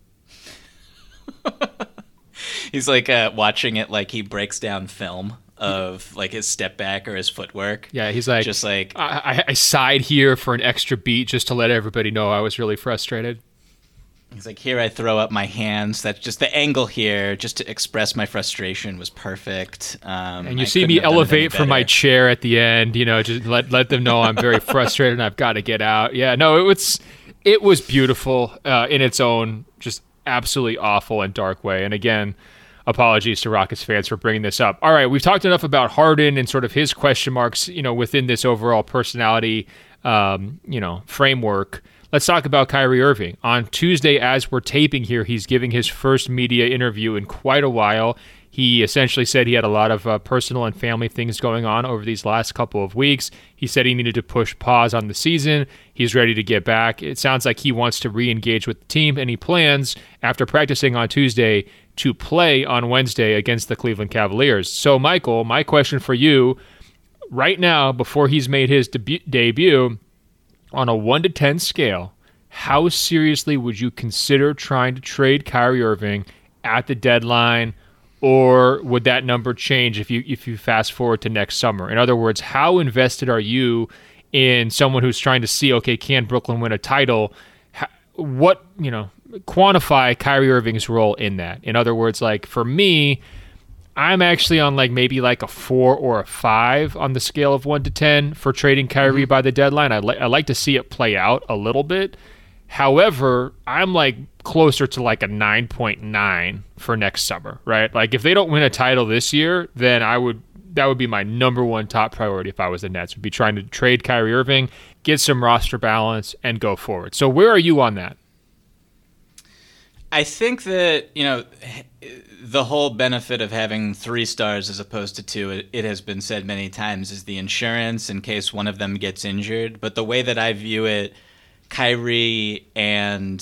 He's like watching it like he breaks down film of like his step back or his footwork. Yeah, he's like, just like I sighed here for an extra beat just to let everybody know I was really frustrated. He's like, here I throw up my hands. That's just the angle here, just to express my frustration was perfect. And you see me elevate from my chair at the end, just let them know I'm very frustrated and I've got to get out. Yeah, no, it was beautiful in its own just absolutely awful and dark way. And again, apologies to Rockets fans for bringing this up. All right, we've talked enough about Harden and sort of his question marks, within this overall personality, framework. let's talk about Kyrie Irving. On Tuesday, as we're taping here, he's giving his first media interview in quite a while. He essentially said he had a lot of personal and family things going on over these last couple of weeks. He said he needed to push pause on the season. He's ready to get back. It sounds like he wants to re-engage with the team, and he plans, after practicing on Tuesday, to play on Wednesday against the Cleveland Cavaliers. So, Michael, my question for you, right now, before he's made his debut, on a 1 to 10 scale, how seriously would you consider trying to trade Kyrie Irving at the deadline, or would that number change if you fast forward to next summer? In other words, how invested are you in someone who's trying to see, okay, can Brooklyn win a title? Quantify Kyrie Irving's role in that. In other words, like for me, I'm actually on maybe a 4 or a 5 on the scale of 1 to 10 for trading Kyrie by the deadline. I like to see it play out a little bit. However, I'm closer to a 9.9 for next summer, right? If they don't win a title this year, then that would be my number one top priority if I was the Nets, would be trying to trade Kyrie Irving, get some roster balance, and go forward. So where are you on that? I think that, the whole benefit of having 3 stars as opposed to 2, it has been said many times, is the insurance in case one of them gets injured. But the way that I view it, Kyrie and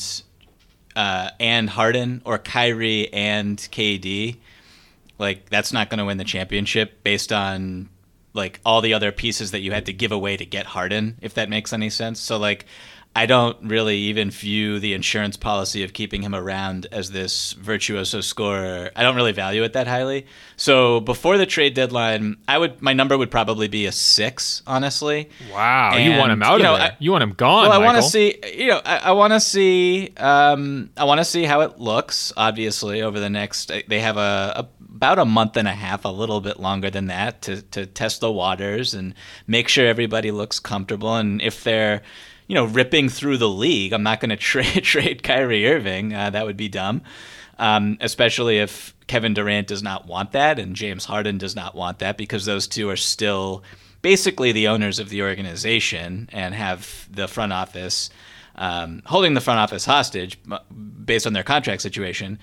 Harden, or Kyrie and KD, that's not going to win the championship based on all the other pieces that you had to give away to get Harden, if that makes any sense. So I don't really even view the insurance policy of keeping him around as this virtuoso scorer. I don't really value it that highly. So before the trade deadline, my number would probably be a 6, honestly. Wow, and, you want him out of there. You want him gone. Well, I want to see. I want to see. I want to see how it looks. Obviously, over the next, they have about a month and a half, a little bit longer than that, to test the waters and make sure everybody looks comfortable. And if they're ripping through the league, I'm not going to trade Kyrie Irving. That would be dumb, especially if Kevin Durant does not want that and James Harden does not want that, because those two are still basically the owners of the organization and have the front office holding the front office hostage based on their contract situation.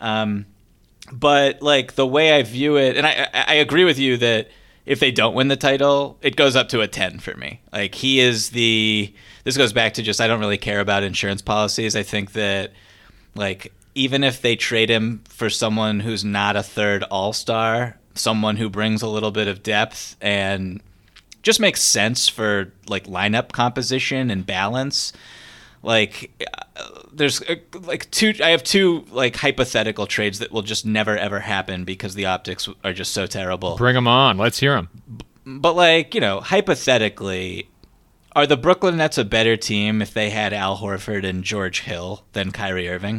But the way I view it, and I agree with you that if they don't win the title, it goes up to a 10 for me. He is this goes back to just, I don't really care about insurance policies. I think that even if they trade him for someone who's not a third all-star, someone who brings a little bit of depth and just makes sense for lineup composition and balance, there's I have 2 hypothetical trades that will just never ever happen because the optics are just so terrible. Bring them on. Let's hear them. But hypothetically, are the Brooklyn Nets a better team if they had Al Horford and George Hill than Kyrie Irving?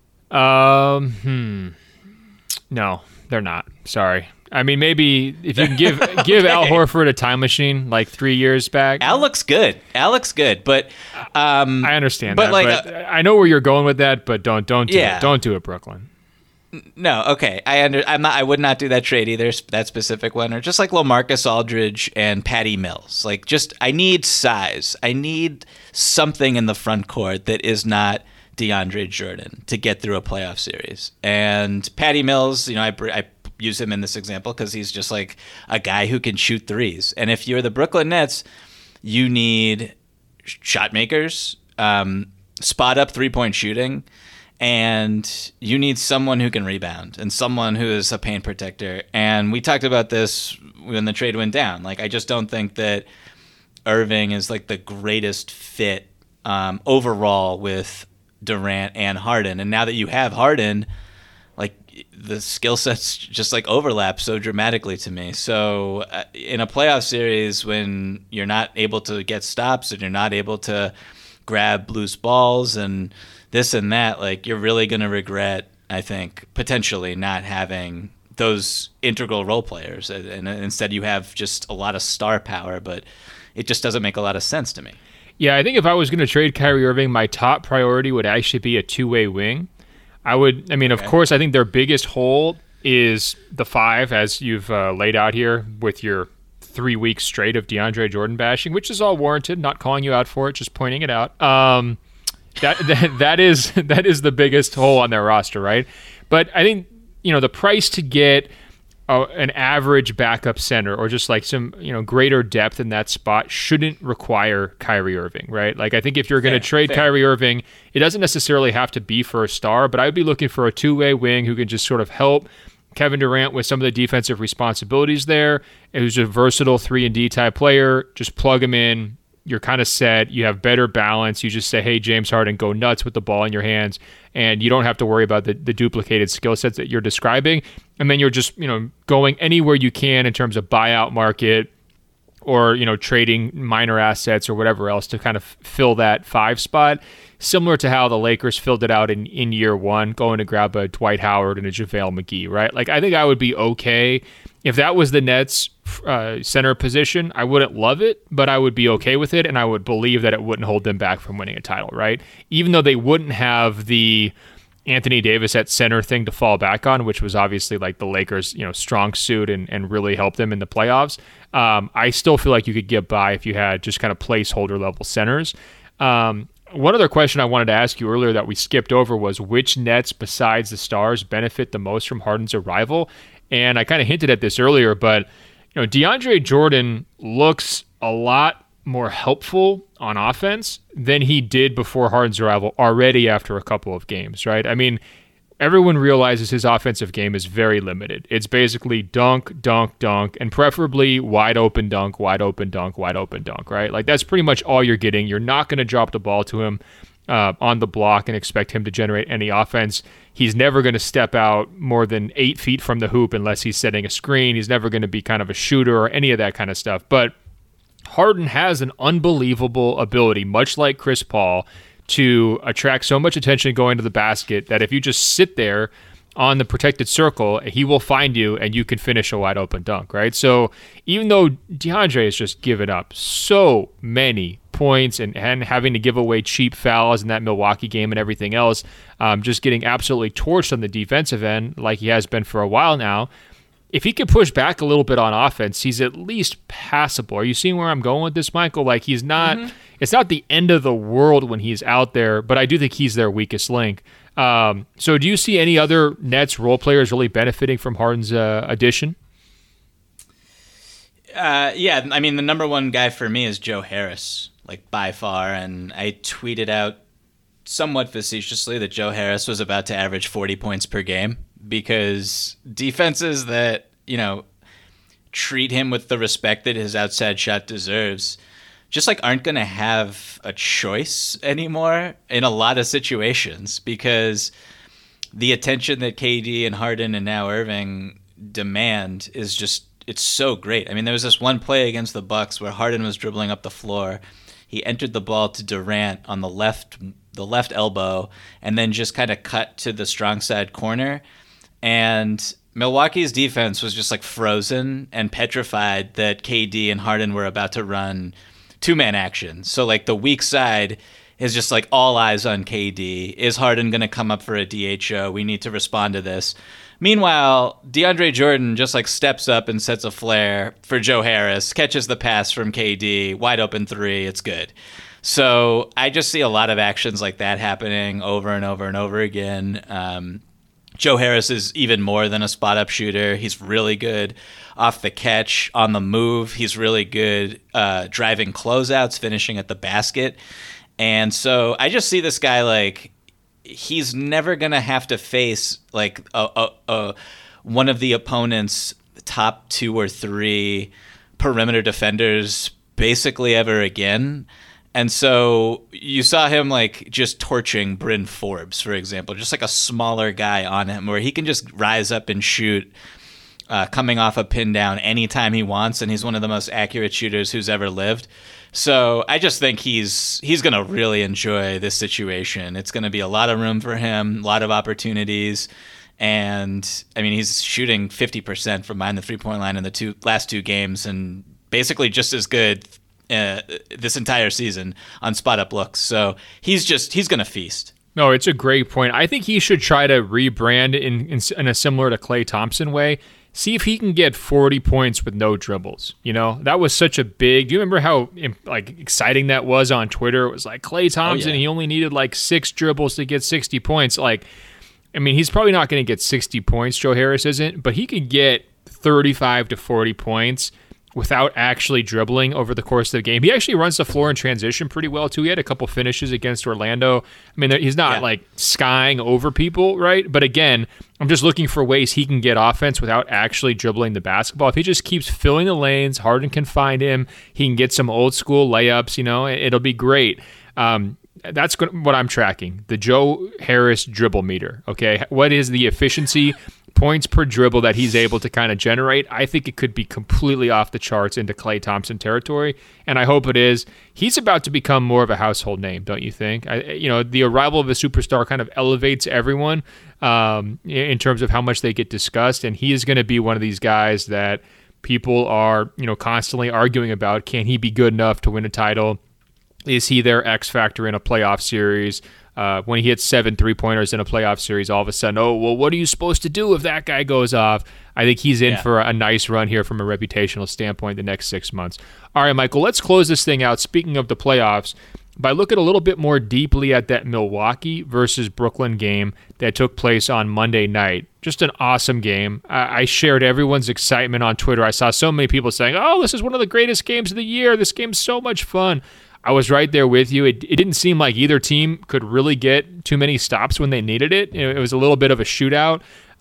No, they're not. Sorry. I mean, maybe if you can give okay. Al Horford a time machine 3 years back. Al looks good, but I understand that. But I know where you're going with that, but don't do it. Don't do it, Brooklyn. No, okay. I would not do that trade either, that specific one, or just LaMarcus Aldridge and Patty Mills. I need size. I need something in the front court that is not DeAndre Jordan to get through a playoff series. And Patty Mills, I use him in this example because he's just a guy who can shoot threes. And if you're the Brooklyn Nets, you need shot makers, spot up 3-point shooting, and you need someone who can rebound and someone who is a paint protector. And we talked about this when the trade went down. I just don't think that Irving is the greatest fit overall with Durant and Harden. And now that you have Harden, the skill sets just overlap so dramatically to me. So in a playoff series, when you're not able to get stops and you're not able to grab loose balls and this and that, you're really going to regret, I think, potentially not having those integral role players. And instead you have just a lot of star power, but it just doesn't make a lot of sense to me. Yeah, I think if I was going to trade Kyrie Irving, my top priority would actually be a 2-way wing. Of course, I think their biggest hole is the 5, as you've laid out here with your 3 weeks straight of DeAndre Jordan bashing, which is all warranted, not calling you out for it, just pointing it out. That is the biggest hole on their roster, right? But I think the price to get an average backup center or just like some greater depth in that spot shouldn't require Kyrie Irving, right? Like I think if you're going to trade Kyrie Irving, it doesn't necessarily have to be for a star, but I would be looking for a two-way wing who can just sort of help Kevin Durant with some of the defensive responsibilities there, and who's a versatile 3-and-D type player. Just plug him in. You're kind of set. You have better balance. You just say, hey, James Harden, go nuts with the ball in your hands, and you don't have to worry about the duplicated skill sets that you're describing. And then you're just going anywhere you can in terms of buyout market or trading minor assets or whatever else to kind of fill that 5 spot, similar to how the Lakers filled it out in year one, going to grab a Dwight Howard and a JaVale McGee, right? Like I think I would be okay if that was the Nets center position. I wouldn't love it, but I would be okay with it, and I would believe that it wouldn't hold them back from winning a title, right? Even though they wouldn't have the Anthony Davis at center thing to fall back on, which was obviously like the Lakers' strong suit and really helped them in the playoffs. I still feel like you could get by if you had just kind of placeholder level centers. One other question I wanted to ask you earlier that we skipped over was which Nets besides the Stars benefit the most from Harden's arrival? And I kind of hinted at this earlier, but DeAndre Jordan looks a lot more helpful on offense than he did before Harden's arrival already after a couple of games, right? I mean, everyone realizes his offensive game is very limited. It's basically dunk, dunk, dunk, and preferably wide open dunk, wide open dunk, wide open dunk, right? Like that's pretty much all you're getting. You're not going to drop the ball to him on the block and expect him to generate any offense. He's never going to step out more than 8 feet from the hoop unless he's setting a screen. He's never going to be kind of a shooter or any of that kind of stuff. But Harden has an unbelievable ability, much like Chris Paul, to attract so much attention going to the basket that if you just sit there on the protected circle, he will find you and you can finish a wide open dunk, right? So even though DeAndre has just given up so many points and having to give away cheap fouls in that Milwaukee game and everything else, just getting absolutely torched on the defensive end like he has been for a while now, if he could push back a little bit on offense, he's at least passable. Are you seeing where I'm going with this, Michael? Like he's not, It's not the end of the world when he's out there, but I do think he's their weakest link. So do you see any other Nets role players really benefiting from Harden's addition? Yeah, I mean, the number one guy for me is Joe Harris, like by far. And I tweeted out somewhat facetiously that Joe Harris was about to average 40 points per game because defenses that, treat him with the respect that his outside shot deserves just like aren't going to have a choice anymore in a lot of situations because the attention that KD and Harden and now Irving demand is just, it's so great. I mean, there was this one play against the Bucks where Harden was dribbling up the floor. He entered the ball to Durant on the left elbow and then just kind of cut to the strong side corner. And Milwaukee's defense was just like frozen and petrified that KD and Harden were about to run two-man action. So like the weak side is just like all eyes on KD. Is Harden going to come up for a DHO? We need to respond to this. Meanwhile, DeAndre Jordan just like steps up and sets a flare for Joe Harris, catches the pass from KD, wide open three, it's good. So I just see a lot of actions like that happening over and over and over again. Joe Harris is even more than a spot-up shooter. He's really good off the catch, on the move. He's really good driving closeouts, finishing at the basket. And so I just see this guy like he's never going to have to face like one of the opponent's top 2 or 3 perimeter defenders basically ever again. And so you saw him like just torching Bryn Forbes, for example, just like a smaller guy on him where he can just rise up and shoot coming off a pin down anytime he wants. And he's one of the most accurate shooters who's ever lived. So I just think he's going to really enjoy this situation. It's going to be a lot of room for him, a lot of opportunities. And I mean, he's shooting 50% from behind the 3-point line in the last two games and basically just as good this entire season on spot up looks. So he's going to feast. No, it's a great point. I think he should try to rebrand in a similar to Klay Thompson way. See if he can get 40 points with no dribbles. That was such a big. Do you remember how exciting that was on Twitter? It was like Klay Thompson. He only needed 6 dribbles to get 60 points. He's probably not going to get 60 points. Joe Harris isn't, but he could get 35 to 40 points without actually dribbling over the course of the game. He actually runs the floor in transition pretty well, too. He had a couple finishes against Orlando. He's not skying over people, right? But again, I'm just looking for ways he can get offense without actually dribbling the basketball. If he just keeps filling the lanes, Harden can find him. He can get some old school layups, it'll be great. That's what I'm tracking, the Joe Harris dribble meter, okay? What is the efficiency points per dribble that he's able to kind of generate? I think it could be completely off the charts into Klay Thompson territory, and I hope it is. He's about to become more of a household name, don't you think? The arrival of a superstar kind of elevates everyone in terms of how much they get discussed, and he is going to be one of these guys that people are constantly arguing about. Can he be good enough to win a title? Is he their X factor in a playoff series? When he hits 7 3-pointers in a playoff series, all of a sudden, what are you supposed to do if that guy goes off? I think he's in for a nice run here from a reputational standpoint the next 6 months. All right, Michael, let's close this thing out. Speaking of the playoffs, by looking a little bit more deeply at that Milwaukee versus Brooklyn game that took place on Monday night. Just an awesome game. I shared everyone's excitement on Twitter. I saw so many people saying, this is one of the greatest games of the year. This game's so much fun. I was right there with you. It didn't seem like either team could really get too many stops when they needed it. It was a little bit of a shootout.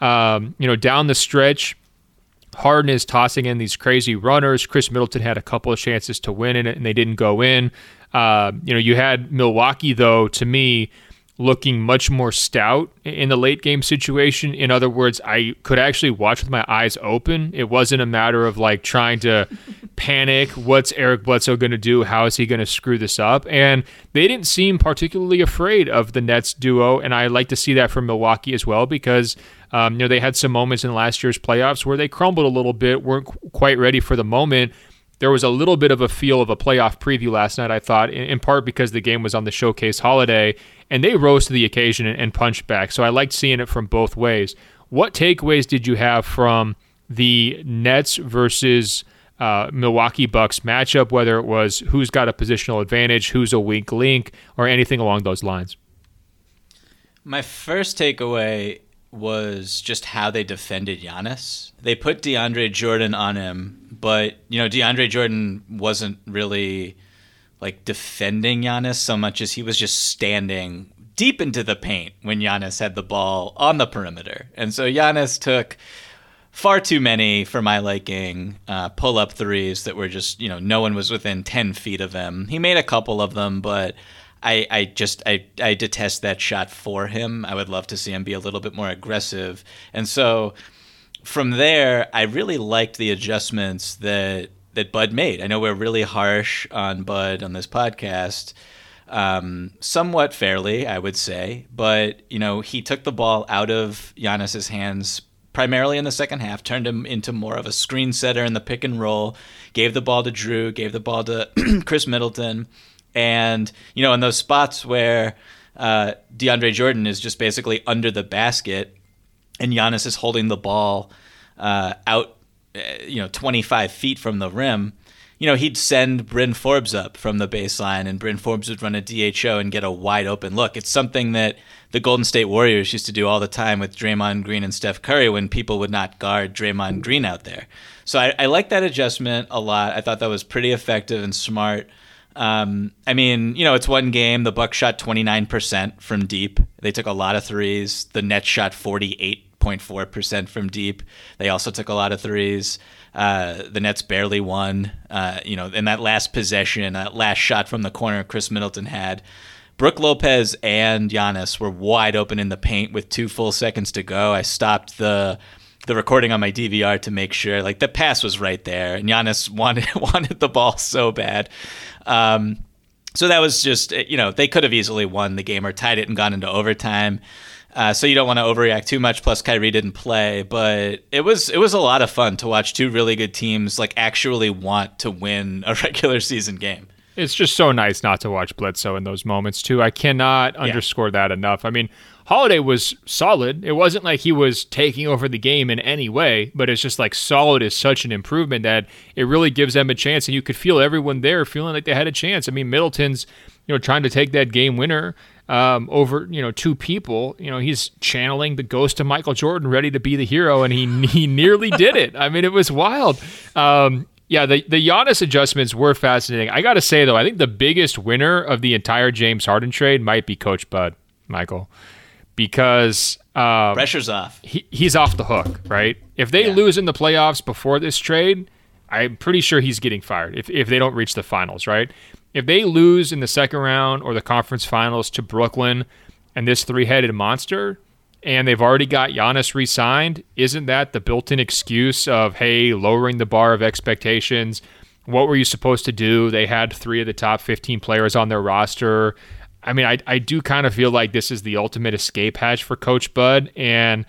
Down the stretch, Harden is tossing in these crazy runners. Chris Middleton had a couple of chances to win in it, and they didn't go in. You had Milwaukee, though, to me, looking much more stout in the late game situation. In other words, I could actually watch with my eyes open. It wasn't a matter of trying to panic. What's Eric Bledsoe going to do? How is he going to screw this up? And they didn't seem particularly afraid of the Nets duo. And I like to see that from Milwaukee as well, because they had some moments in last year's playoffs where they crumbled a little bit, weren't quite ready for the moment. There was a little bit of a feel of a playoff preview last night, I thought, in part because the game was on the showcase holiday, and they rose to the occasion and punched back. So I liked seeing it from both ways. What takeaways did you have from the Nets versus Milwaukee Bucks matchup, whether it was who's got a positional advantage, who's a weak link, or anything along those lines? My first takeaway was just how they defended Giannis. They put DeAndre Jordan on him, but DeAndre Jordan wasn't really defending Giannis so much as he was just standing deep into the paint when Giannis had the ball on the perimeter. And so Giannis took far too many, for my liking, pull-up threes that were just, no one was within 10 feet of him. He made a couple of them, but I detest that shot for him. I would love to see him be a little bit more aggressive. And so from there, I really liked the adjustments that Bud made. I know we're really harsh on Bud on this podcast, somewhat fairly, I would say. But, he took the ball out of Giannis's hands primarily in the second half, turned him into more of a screen setter in the pick and roll, gave the ball to Drew, gave the ball to Chris Middleton. And, in those spots where DeAndre Jordan is just basically under the basket and Giannis is holding the ball out, 25 feet from the rim, he'd send Bryn Forbes up from the baseline, and Bryn Forbes would run a DHO and get a wide open look. It's something that the Golden State Warriors used to do all the time with Draymond Green and Steph Curry when people would not guard Draymond Green out there. So I like that adjustment a lot. I thought that was pretty effective and smart. It's one game. The Bucks shot 29% from deep. They took a lot of threes. The Nets shot 48.4% from deep. They also took a lot of threes. The Nets barely won. In that last possession, that last shot from the corner Chris Middleton had, Brook Lopez and Giannis were wide open in the paint with 2 full seconds to go. I stopped the recording on my DVR to make sure the pass was right there, and Giannis wanted the ball so bad. So that was just, they could have easily won the game or tied it and gone into overtime. So you don't want to overreact too much. Plus Kyrie didn't play, but it was a lot of fun to watch two really good teams actually want to win a regular season game. It's just so nice not to watch Bledsoe in those moments, too. I cannot underscore that enough. I mean, Holiday was solid. It wasn't like he was taking over the game in any way, but it's just like solid is such an improvement that it really gives them a chance. And you could feel everyone there feeling like they had a chance. I mean, Middleton's, trying to take that game winner over, two people. He's channeling the ghost of Michael Jordan, ready to be the hero, and he nearly did it. I mean, it was wild. Yeah, the Giannis adjustments were fascinating. I got to say, though, I think the biggest winner of the entire James Harden trade might be Coach Bud, Michael, because pressure's off. He's off the hook, right? If they lose in the playoffs before this trade, I'm pretty sure he's getting fired if they don't reach the finals, right? If they lose in the second round or the conference finals to Brooklyn and this three-headed monster, and they've already got Giannis re-signed, isn't that the built-in excuse of, hey, lowering the bar of expectations? What were you supposed to do? They had 3 of the top 15 players on their roster. I mean, I do kind of feel like this is the ultimate escape hatch for Coach Bud, and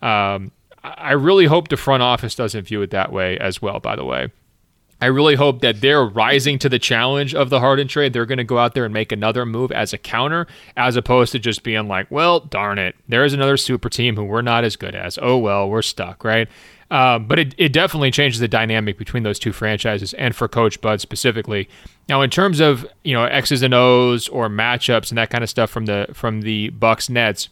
I really hope the front office doesn't view it that way as well, by the way. I really hope that they're rising to the challenge of the Harden trade. They're going to go out there and make another move as a counter, as opposed to just being like, well, darn it, there's another super team who we're not as good as. Oh, well, we're stuck, right? But it definitely changes the dynamic between those two franchises and for Coach Bud specifically. Now, in terms of X's and O's or matchups and that kind of stuff from the Bucks Nets,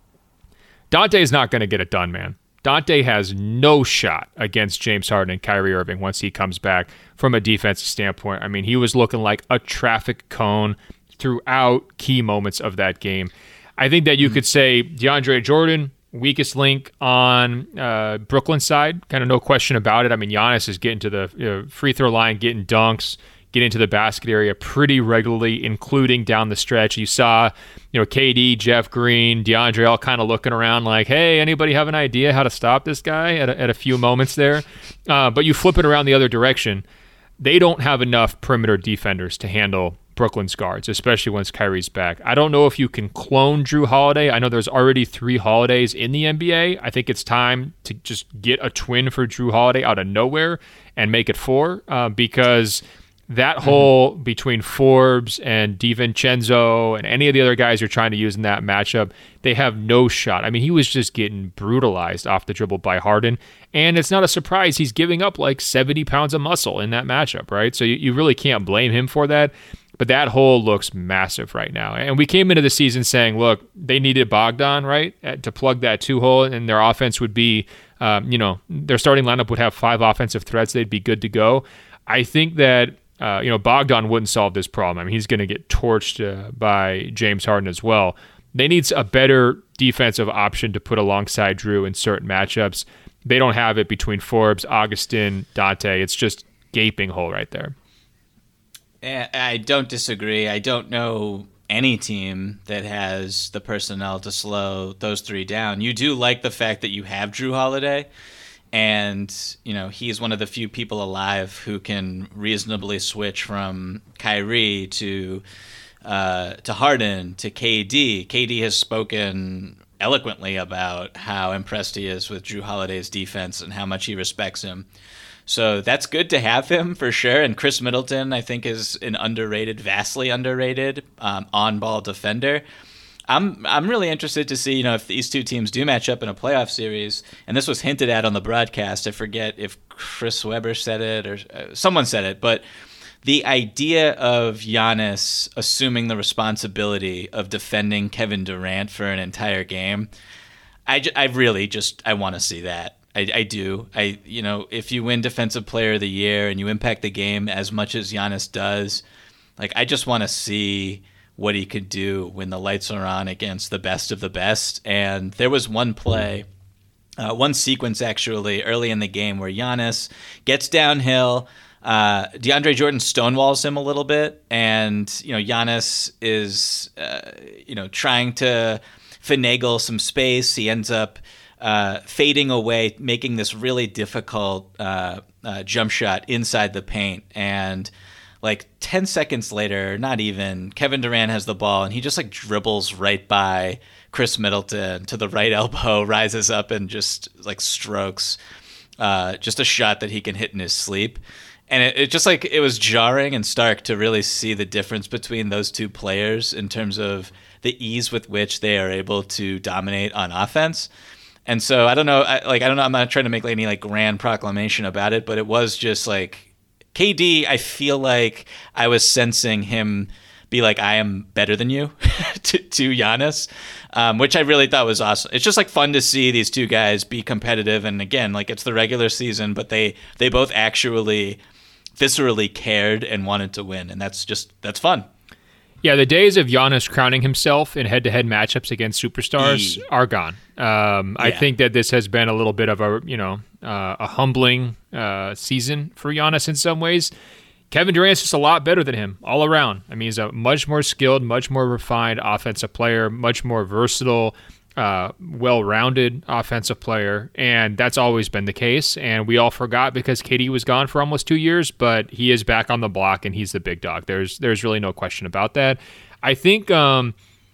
Dante's not going to get it done, man. Dante has no shot against James Harden and Kyrie Irving once he comes back from a defensive standpoint. I mean, he was looking like a traffic cone throughout key moments of that game. I think that you could say DeAndre Jordan, weakest link on Brooklyn's side, kind of no question about it. I mean, Giannis is getting to the free throw line, getting dunks, getting into the basket area pretty regularly, including down the stretch. You saw, KD, Jeff Green, DeAndre all kind of looking around like, hey, anybody have an idea how to stop this guy at a few moments there? But you flip it around the other direction. They don't have enough perimeter defenders to handle Brooklyn's guards, especially once Kyrie's back. I don't know if you can clone Drew Holiday. I know there's already 3 Holidays in the NBA. I think it's time to just get a twin for Drew Holiday out of nowhere and make it 4 because that hole between Forbes and DiVincenzo and any of the other guys you're trying to use in that matchup, they have no shot. I mean, he was just getting brutalized off the dribble by Harden, and it's not a surprise he's giving up like 70 pounds of muscle in that matchup, right? So you really can't blame him for that, but that hole looks massive right now. And we came into the season saying, look, they needed Bogdan, right, to plug that 2 hole, and their offense would be, their starting lineup would have 5 offensive threats. They'd be good to go. I think that Bogdan wouldn't solve this problem. I mean, he's going to get torched by James Harden as well. They need a better defensive option to put alongside Drew in certain matchups. They don't have it between Forbes, Augustin, Dante. It's just gaping hole right there. I don't disagree. I don't know any team that has the personnel to slow those 3 down. You do like the fact that you have Drew Holiday. And, he's one of the few people alive who can reasonably switch from Kyrie to Harden to KD. KD has spoken eloquently about how impressed he is with Drew Holiday's defense and how much he respects him. So that's good to have him for sure. And Chris Middleton, I think, is an vastly underrated on-ball defender. I'm really interested to see, if these two teams do match up in a playoff series, and this was hinted at on the broadcast. I forget if Chris Webber said it or someone said it, but the idea of Giannis assuming the responsibility of defending Kevin Durant for an entire game, I want to see that. I do. If you win Defensive Player of the Year and you impact the game as much as Giannis does, I just want to see what he could do when the lights are on against the best of the best. And there was one play, one sequence actually early in the game where Giannis gets downhill. DeAndre Jordan stonewalls him a little bit, and Giannis is trying to finagle some space. He ends up fading away, making this really difficult jump shot inside the paint, and 10 seconds later, not even, Kevin Durant has the ball, and he just dribbles right by Chris Middleton to the right elbow, rises up and just strokes just a shot that he can hit in his sleep. And it just like it was jarring and stark to really see the difference between those two players in terms of the ease with which they are able to dominate on offense. And so I don't know. I'm not trying to make any like grand proclamation about it, but it was just like KD. I feel like I was sensing him be like, I am better than you to Giannis, which I really thought was awesome. It's just like fun to see these two guys be competitive. And again, like it's the regular season, but they both actually viscerally cared and wanted to win. And that's fun. Yeah, the days of Giannis crowning himself in head-to-head matchups against superstars are gone. I think that this has been a little bit of a humbling season for Giannis in some ways. Kevin Durant's just a lot better than him all around. I mean, he's a much more skilled, much more refined offensive player, much more versatile, well-rounded offensive player, and that's always been the case. And we all forgot because KD was gone for almost 2 years, but he is back on the block and he's the big dog. There's really no question about that. I think I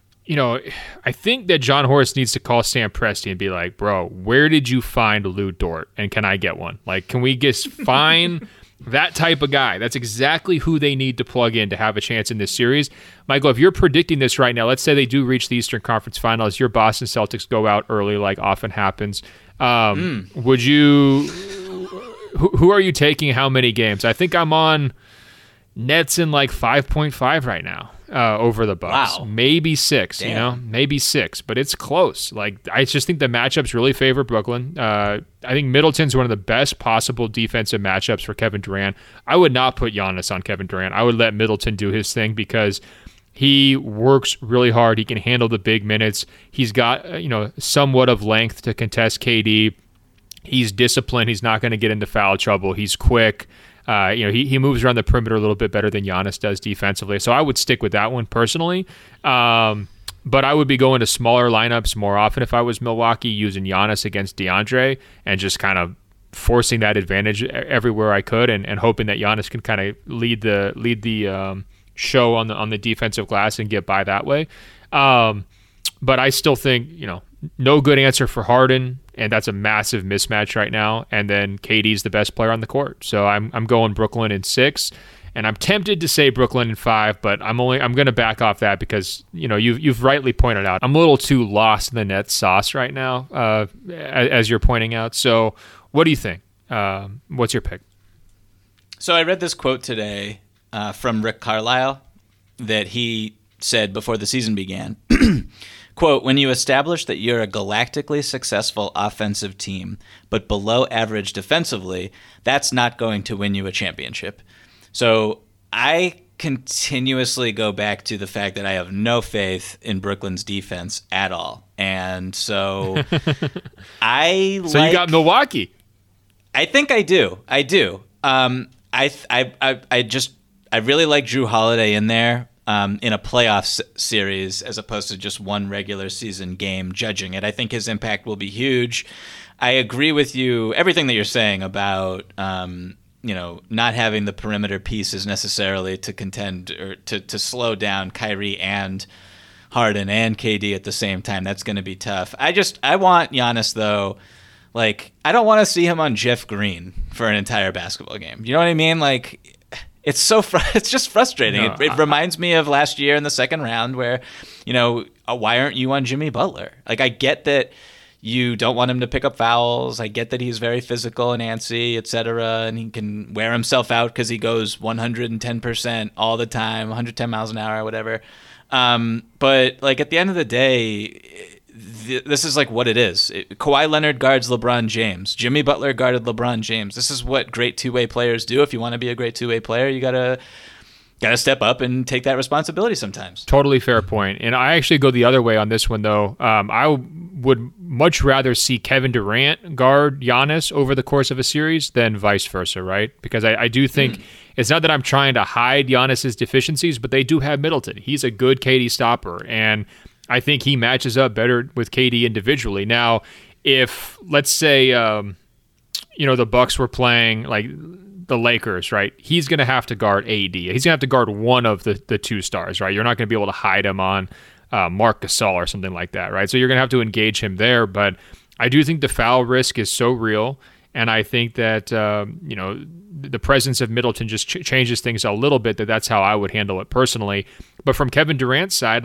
think that John Horst needs to call Sam Presti and be like, bro, where did you find Lou Dort? And can I get one? Like, can we just find that type of guy? That's exactly who they need to plug in to have a chance in this series. Michael, if you're predicting this right now, let's say they do reach the Eastern Conference Finals, your Boston Celtics go out early like often happens. Would you who are you taking how many games? I think I'm on Nets in like 5.5 right now over the Bucks. Wow. Maybe 6, Damn. maybe 6, but it's close. Like, I just think the matchups really favor Brooklyn. I think Middleton's one of the best possible defensive matchups for Kevin Durant. I would not put Giannis on Kevin Durant. I would let Middleton do his thing because he works really hard. He can handle the big minutes. He's got, somewhat of length to contest KD. He's disciplined. He's not going to get into foul trouble. He's quick. He moves around the perimeter a little bit better than Giannis does defensively. So I would stick with that one personally. But I would be going to smaller lineups more often if I was Milwaukee, using Giannis against DeAndre and just kind of forcing that advantage everywhere I could and hoping that Giannis can kind of lead the show on the defensive glass and get by that way. But I still think, no good answer for Harden, and that's a massive mismatch right now. And then KD's the best player on the court. So I'm going Brooklyn in 6, and I'm tempted to say Brooklyn in 5, but I'm going to back off that because you've rightly pointed out I'm a little too lost in the Nets sauce right now, as you're pointing out. So what do you think? What's your pick? So I read this quote today from Rick Carlisle that he said before the season began. Quote, when you establish that you're a galactically successful offensive team, but below average defensively, that's not going to win you a championship. So I continuously go back to the fact that I have no faith in Brooklyn's defense at all. And so So you got Milwaukee. I think I do. I really like Jrue Holiday in there. In a playoff series as opposed to just one regular season game judging it. I think his impact will be huge. I agree with you, everything that you're saying about, not having the perimeter pieces necessarily to contend or to slow down Kyrie and Harden and KD at the same time. That's going to be tough. I want Giannis, though. Like, I don't want to see him on Jeff Green for an entire basketball game. You know what I mean? Like, it's just frustrating. No, it reminds me of last year in the second round where, why aren't you on Jimmy Butler? Like, I get that you don't want him to pick up fouls. I get that he's very physical and antsy, et cetera, and he can wear himself out because he goes 110% all the time, 110 miles an hour or whatever. But, like, at the end of the day, this is like what it is. Kawhi Leonard guards LeBron James. Jimmy Butler guarded LeBron James. This is what great two-way players do. If you want to be a great two-way player, you gotta step up and take that responsibility sometimes. Totally fair point. And I actually go the other way on this one, though. I would much rather see Kevin Durant guard Giannis over the course of a series than vice versa, right? Because I do think it's not that I'm trying to hide Giannis's deficiencies, but they do have Middleton. He's a good KD stopper, and I think he matches up better with KD individually. Now, if, let's say, the Bucks were playing like the Lakers, right? He's going to have to guard AD. He's going to have to guard one of the two stars, right? You're not going to be able to hide him on Marc Gasol or something like that, right? So you're going to have to engage him there. But I do think the foul risk is so real. And I think that, the presence of Middleton just changes things a little bit. That's how I would handle it personally. But from Kevin Durant's side,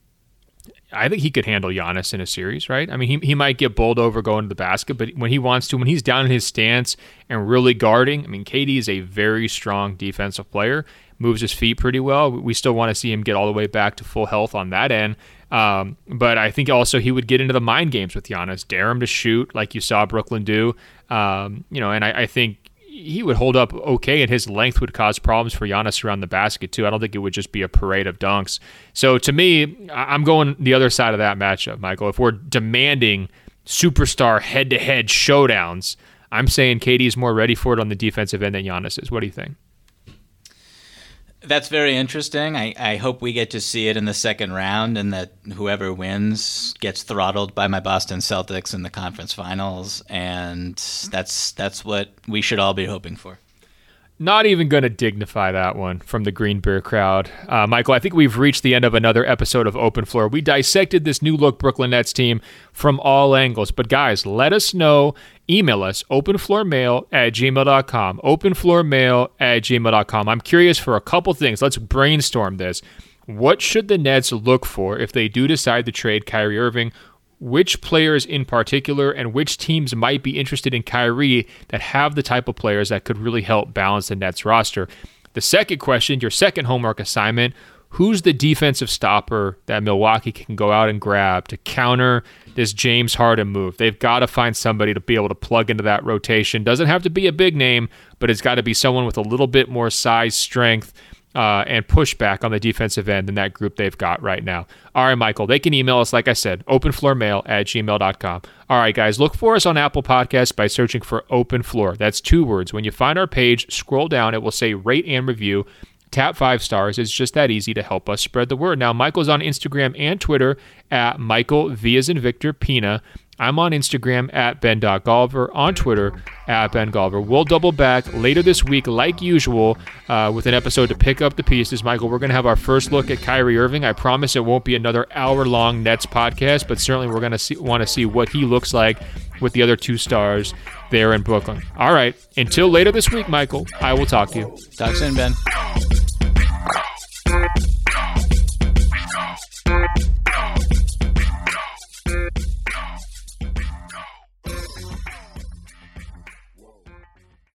I think he could handle Giannis in a series, right? I mean, he might get bowled over going to the basket, but when he wants to, when he's down in his stance and really guarding, I mean, KD is a very strong defensive player, moves his feet pretty well. We still want to see him get all the way back to full health on that end. But I think also he would get into the mind games with Giannis, dare him to shoot like you saw Brooklyn do. And I think he would hold up okay, and his length would cause problems for Giannis around the basket too. I don't think it would just be a parade of dunks. So to me, I'm going the other side of that matchup, Michael. If we're demanding superstar head-to-head showdowns, I'm saying KD's more ready for it on the defensive end than Giannis is. What do you think? That's very interesting. I hope we get to see it in the second round, and that whoever wins gets throttled by my Boston Celtics in the conference finals, and that's what we should all be hoping for. Not even going to dignify that one from the Green Beer crowd. Michael, I think we've reached the end of another episode of Open Floor. We dissected this new look Brooklyn Nets team from all angles. But guys, let us know. Email us, openfloormail@gmail.com. Openfloormail@gmail.com. I'm curious for a couple things. Let's brainstorm this. What should the Nets look for if they do decide to trade Kyrie Irving? Which players in particular and which teams might be interested in Kyrie that have the type of players that could really help balance the Nets roster? The second question, your second homework assignment, who's the defensive stopper that Milwaukee can go out and grab to counter this James Harden move? They've got to find somebody to be able to plug into that rotation. Doesn't have to be a big name, but it's got to be someone with a little bit more size, strength, and pushback on the defensive end than that group they've got right now. All right, Michael, they can email us, like I said, openfloormail@gmail.com. All right, guys, look for us on Apple Podcasts by searching for Open Floor. That's 2 words. When you find our page, scroll down. It will say rate and review. Tap 5 stars. It's just that easy to help us spread the word. Now, Michael's on Instagram and Twitter at Michael V as in Victor Pina. I'm on Instagram at Ben.Golliver, on Twitter at Ben Golliver. We'll double back later this week, like usual, with an episode to pick up the pieces. Michael, we're going to have our first look at Kyrie Irving. I promise it won't be another hour-long Nets podcast, but certainly we're going to want to see what he looks like with the other 2 stars there in Brooklyn. All right, until later this week, Michael, I will talk to you. Talk soon, Ben.